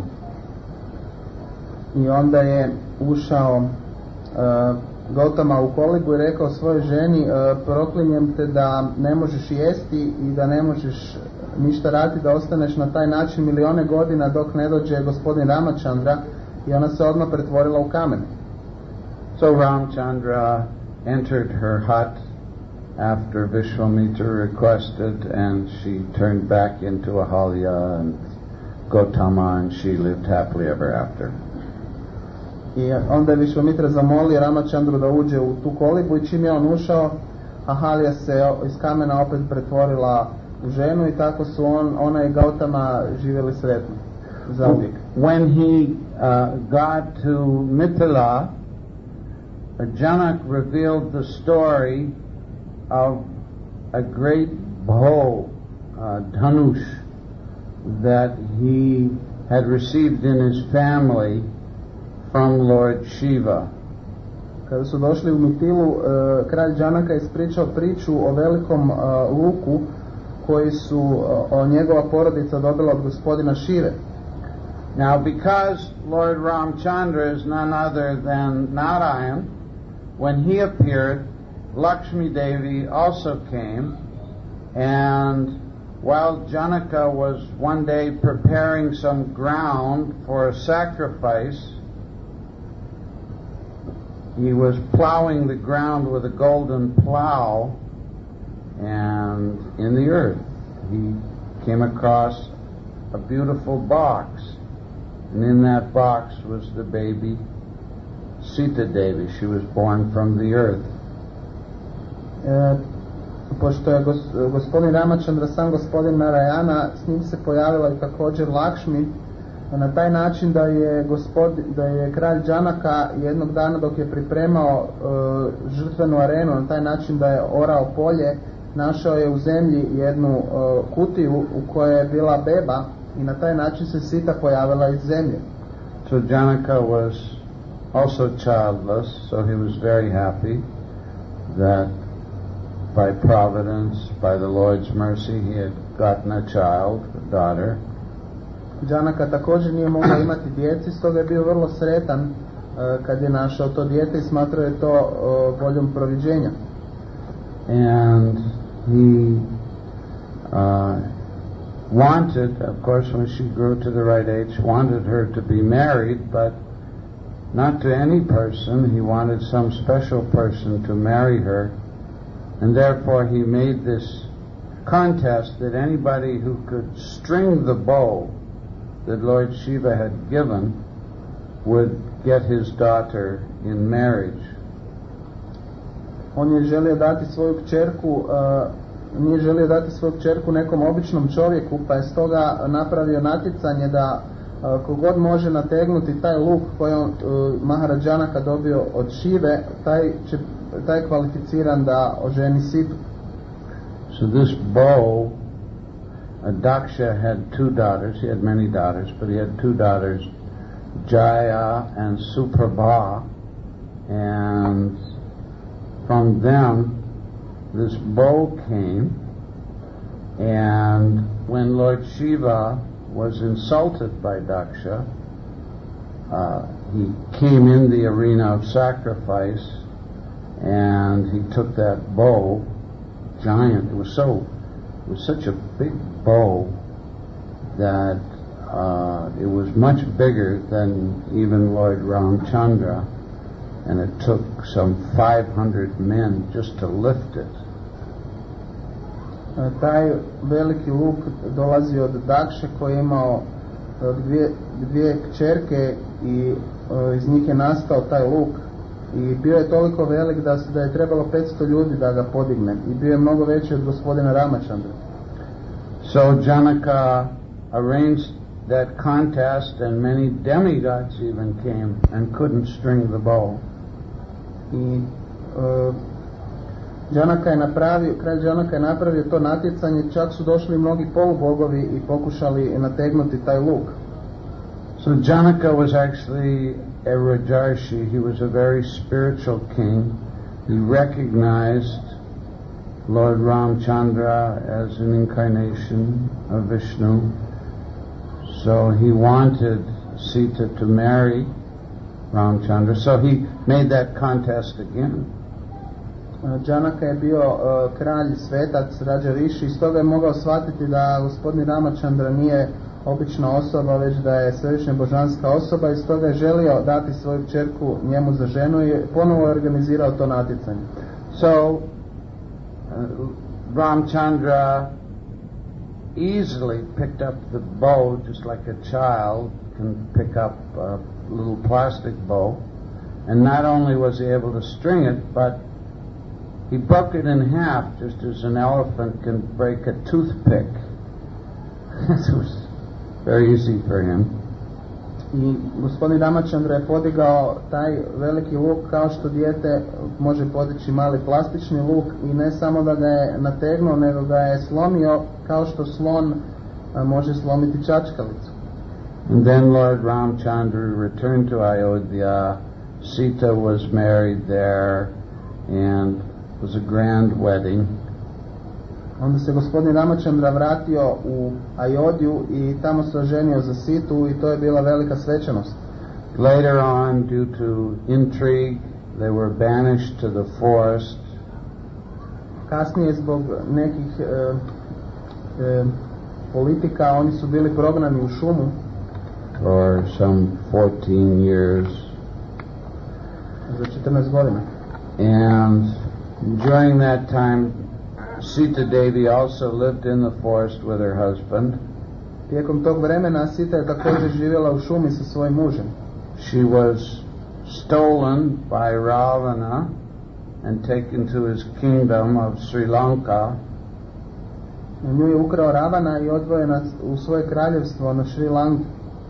Speaker 2: I onda je ušao Gautama u kolibu i rekao svojoj ženi, proklinjem te da ne možeš jesti i da ne možeš ništa raditi, da ostaneš na taj način milione godina dok ne dođe gospodin Ramachandra, i ona se odmah pretvorila u kamen.
Speaker 1: So Ramchandra entered her hut after Vishwamitra requested, and she turned back into Ahalya and Gautama, and she lived happily ever after.
Speaker 2: I onda je Vishwamitra zamolio Ramachandru da uđe u tu kolibu, i čim je on ušao, Ahalya se iz kamena opet pretvorila u ženu, i tako su ona i Gautama živjeli sretno zauvijek.
Speaker 1: When he got to Mithila, Janak revealed the story of a great bow, dhanush, that he had received in his family from Lord Shiva.
Speaker 2: Kada su došli u Mitilu, kralj Janaka ispričao priču o velikom luku koji su njegova porodica dobila od gospodina Šive.
Speaker 1: Now, because Lord Ramchandra is none other than Narayan, when he appeared, Lakshmi Devi also came, and while Janaka was one day preparing some ground for a sacrifice, he was plowing the ground with a golden plow, and in the earth he came across a beautiful box, and in that box was the baby Sita Devi. She was born from the earth.
Speaker 2: Pošto je gospodin Ramachandra sam gospodin Narayana, s njim se pojavila i također Lakshmi, na taj način da je kralj Janaka jednog dana, dok je pripremao žrtvenu arenu, na taj način da je orao polje, našao je u zemlji jednu kutiju u kojoj je bila beba, i na taj način se Sita pojavila iz zemlje.
Speaker 1: So Janaka was also childless, so he was very happy that by providence, by the Lord's mercy, he had gotten a child, a daughter.
Speaker 2: Janaka također nije mogao imati djeci, stoga je bio vrlo sretan kad je našao to dijete i smatrao je to voljom proviđenja.
Speaker 1: And he wanted, of course, when she grew to the right age, wanted her to be married, but not to any person. He wanted some special person to marry her, and therefore he made this contest that anybody who could string the bow that Lord Shiva had given would get his daughter in marriage.
Speaker 2: On je želio dati svoju kćerku, nije želio dati svoju kćerku nekom običnom čovjeku, pa je stoga napravio natjecanje da kogod može nategnuti taj luk koji on Maharaj Janaka dobio od Šive, taj je kvalificiran da oženi Situ.
Speaker 1: So this bow, Daksha had two daughters. He had many daughters, but he had two daughters, Jaya and Suprabha, and from them this bow came, and when Lord Shiva was insulted by Daksha, he came in the arena of sacrifice, and he took that bow, giant. It was such a big bow that it was much bigger than even Lord Ramchandra, and it took some 500 men just to lift it.
Speaker 2: Taj veliki luk dolazi od Dakše koji je imao dvije kćerke i iz njih je nastao taj luk, i bio je toliko velik da je trebalo 500 ljudi da ga podigne, i bio je mnogo veći od gospodina Ramachandra.
Speaker 1: So Janaka arranged that contest, and many demigods even came and couldn't string the bow.
Speaker 2: I Kralj Janaka je napravio to natjecanje, čak su došli mnogi polubogovi i pokušali nategnuti taj luk.
Speaker 1: So Janaka was actually a Rajarshi. He was a very spiritual king. He recognized Lord Ramchandra as an incarnation of Vishnu. So he wanted Sita to marry Ramchandra. So he made that contest again.
Speaker 2: Janaka je bio kralj, svetac, Raja Rishi, i stoga je mogao shvatiti da gospodin Ramachandra nije obična osoba, već da je svevišnja božanska osoba, i stoga je želio dati svoju kćerku njemu za ženu i ponovo je organizirao to natjecanje.
Speaker 1: So Ramchandra easily picked up the bow just like a child can pick up a little plastic bow, and not only was he able to string it, but he broke it in half just as an elephant can break a toothpick. It was very easy for him.
Speaker 2: I gospodin Ramachandra je podigao taj veliki luk kao što dijete može podići mali plastični luk, i ne samo da ga je nategnuo, nego ga je slomio kao što slon može slomiti čačkalicu.
Speaker 1: And then Lord Ramchandra returned to Ayodhya. Sita was married there, and it was a grand wedding.
Speaker 2: Onda se gospodin Ramachandra vratio u Ayodhju i tamo se oženio za Situ, i to je bila velika svečanost.
Speaker 1: Later on, due to intrigue, they were banished to the forest.
Speaker 2: Kasnije zbog nekih politika oni su bili prognani u šumu
Speaker 1: for some 14 years.
Speaker 2: Za 14 godina.
Speaker 1: And during that time, Sita Devi also lived in the forest with her husband.
Speaker 2: Tijekom tog vremena Sita je također živjela u šumi sa svojim mužem.
Speaker 1: She was stolen by Ravana and taken to his kingdom of Sri Lanka.
Speaker 2: Nju je ukrao Ravana i odvojena u svoje kraljevstvo na Sri Lanki.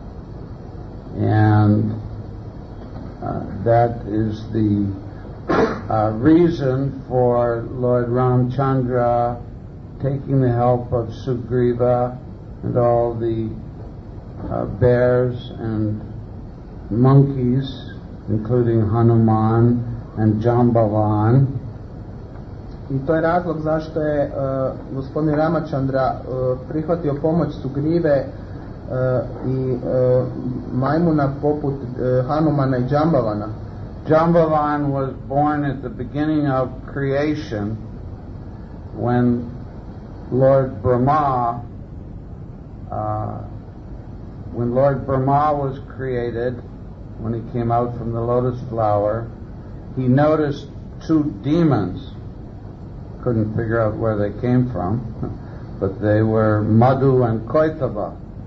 Speaker 1: And that is the reason for Lord Ramchandra taking the help of Sugriva and all the bears and monkeys, including Hanuman and Jambavan.
Speaker 2: I to je razlog zašto je gospodin Ramachandra prihvatio pomoć Sugrive i majmuna poput Hanumana i Jambavana.
Speaker 1: Jambavan was born at the beginning of creation when Lord Brahma was created, when he came out from the lotus flower. He noticed two demons. Couldn't figure out where they came from, but they were Madhu and Kaitava.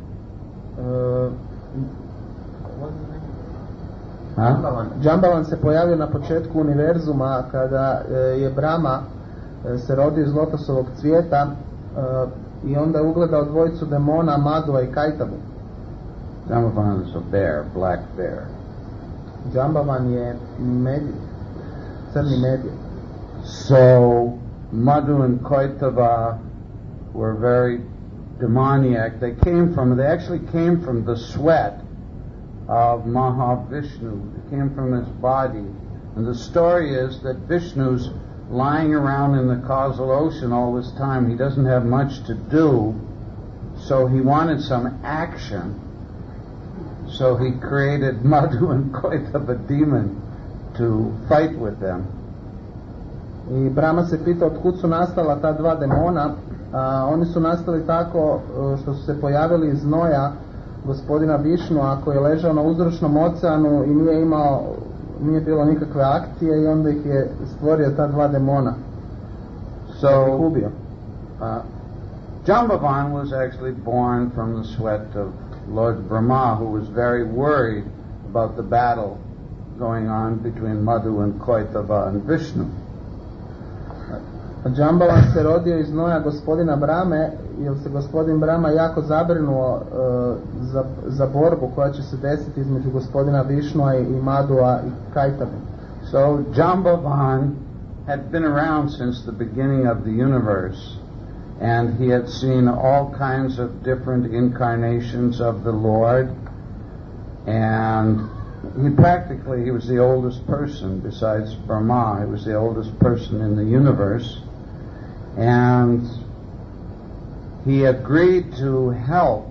Speaker 2: Jambavan se pojavio na početku univerzuma kada je Brahma se rodio iz lotosovog cvijeta, i onda je ugledao dvojicu demona, Madhua i Kaitavu.
Speaker 1: Jambavan is a bear, black bear.
Speaker 2: Jambavan je medvjed, crni medvjed.
Speaker 1: So Madhu and Kaitava were very demoniac. They actually came from the sweat of Mahavishnu. It came from his body. And the story is that Vishnu's lying around in the causal ocean all this time. He doesn't have much to do, so he wanted some action. So he created Madhu and Kaitava demon to fight with them.
Speaker 2: I Brahma se pitao otkud su nastala ta dva demona. Oni su nastali tako što su se pojavili iz znoja gospodina Višnua koji je ležao na uzročnom oceanu i nije bilo nikakve akcije, i onda ih je stvorio ta dva demona.
Speaker 1: So Jambavan was actually born from the sweat of Lord Brahma, who was very worried about the battle going on between Madhu and Kaitava and Vishnu.
Speaker 2: Jambavan se rodio iz znoja gospodina Brahme, jer se gospodin Brahma jako zabrinuo za borbu koja će se desiti između gospodina Višnua i Madhua i Kaitave.
Speaker 1: So Jambavan had been around since the beginning of the universe, and he had seen all kinds of different incarnations of the Lord, and he was the oldest person besides Brahma. He was the oldest person in the universe, and he agreed to help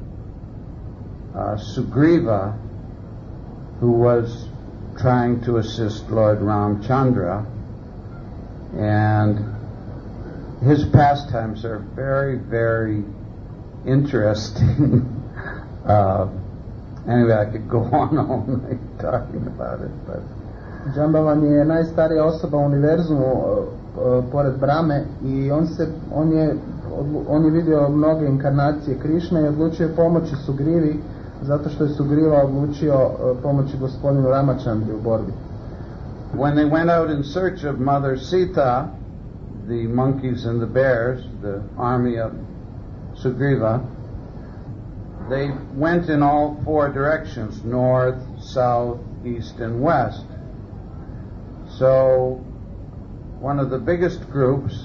Speaker 1: Sugriva, who was trying to assist Lord Ramchandra, and his pastimes are very, very interesting. Anyway, I could go on all night talking about it, but
Speaker 2: Jambavan je najstarija osoba u univerzumu pored Brahme i on je vidio mnoge inkarnacije Krišne i odlučio pomoći Sugrivi zato što je Sugriva odlučio pomoći gospodinu Ramachandri u borbi.
Speaker 1: When they went out in search of Mother Sita, the monkeys and the bears, the army of Sugriva, they went in all four directions, north, south, east, and west. So one of the biggest groups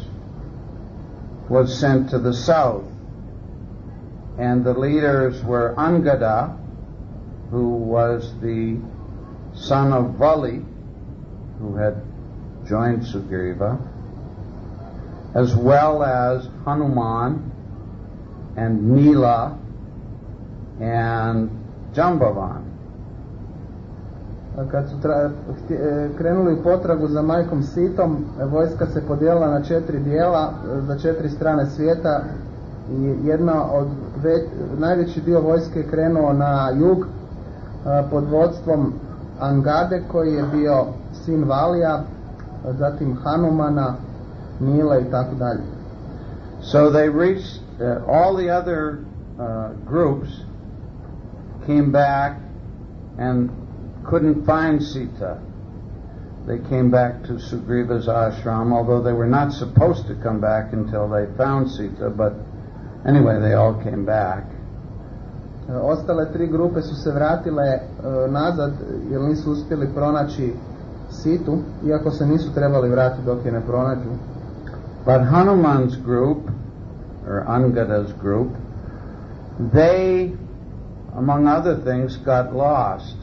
Speaker 1: was sent to the south, and the leaders were Angada, who was the son of Vali, who had joined Sugriva, as well as Hanuman and Nila and Jambavan.
Speaker 2: Kad su krenuli u potragu za majkom Sitom, vojska se podijelila na 4 dijela za 4 strane svijeta i najveći dio vojske je krenuo na jug pod vodstvom Angade, koji je bio sin Valija, zatim Hanumana, Nila i tako dalje.
Speaker 1: So they reached all the other groups came back and couldn't find Sita. They came back to Sugriva's ashram, although they were not supposed to come back until they found Sita, but anyway, they all came back.
Speaker 2: Ostale 3 grupe su se vratile nazad jer nisu uspjeli pronaći Situ, iako se nisu trebali vratiti dok je ne pronađu.
Speaker 1: But Hanuman's group, or Angada's group, they, among other things, got lost.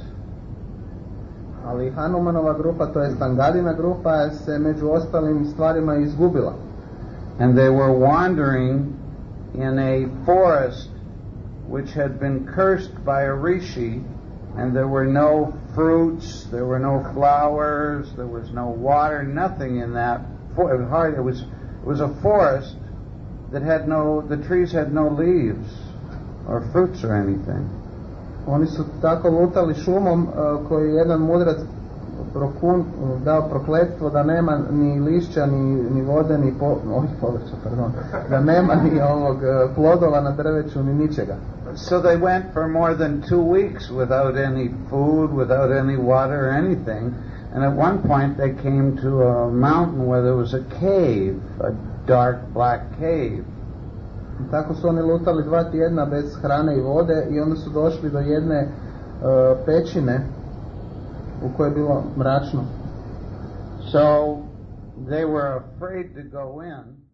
Speaker 2: Ali Hanumanova grupa, to jest Angadina grupa, se među ostalim stvarima izgubila.
Speaker 1: And they were wandering in a forest which had been cursed by a rishi, and there were no fruits, there were no flowers, there was no water, nothing in that. It was a forest that had the trees had no leaves or fruits or anything.
Speaker 2: Oni su tako lutali šumom koji je jedan mudrac dao prokletstvo da nema ni lišća, ni vode, ni povrća, da nema ni plodova na drveću, ni ničega.
Speaker 1: So they went for more than 2 weeks without any food, without any water or anything, and at one point they came to a mountain where there was a cave, a dark black cave.
Speaker 2: Tako su oni lutali 2 tjedna bez hrane i vode i onda su došli do jedne pećine u kojoj je bilo mračno.
Speaker 1: So they were afraid to go in.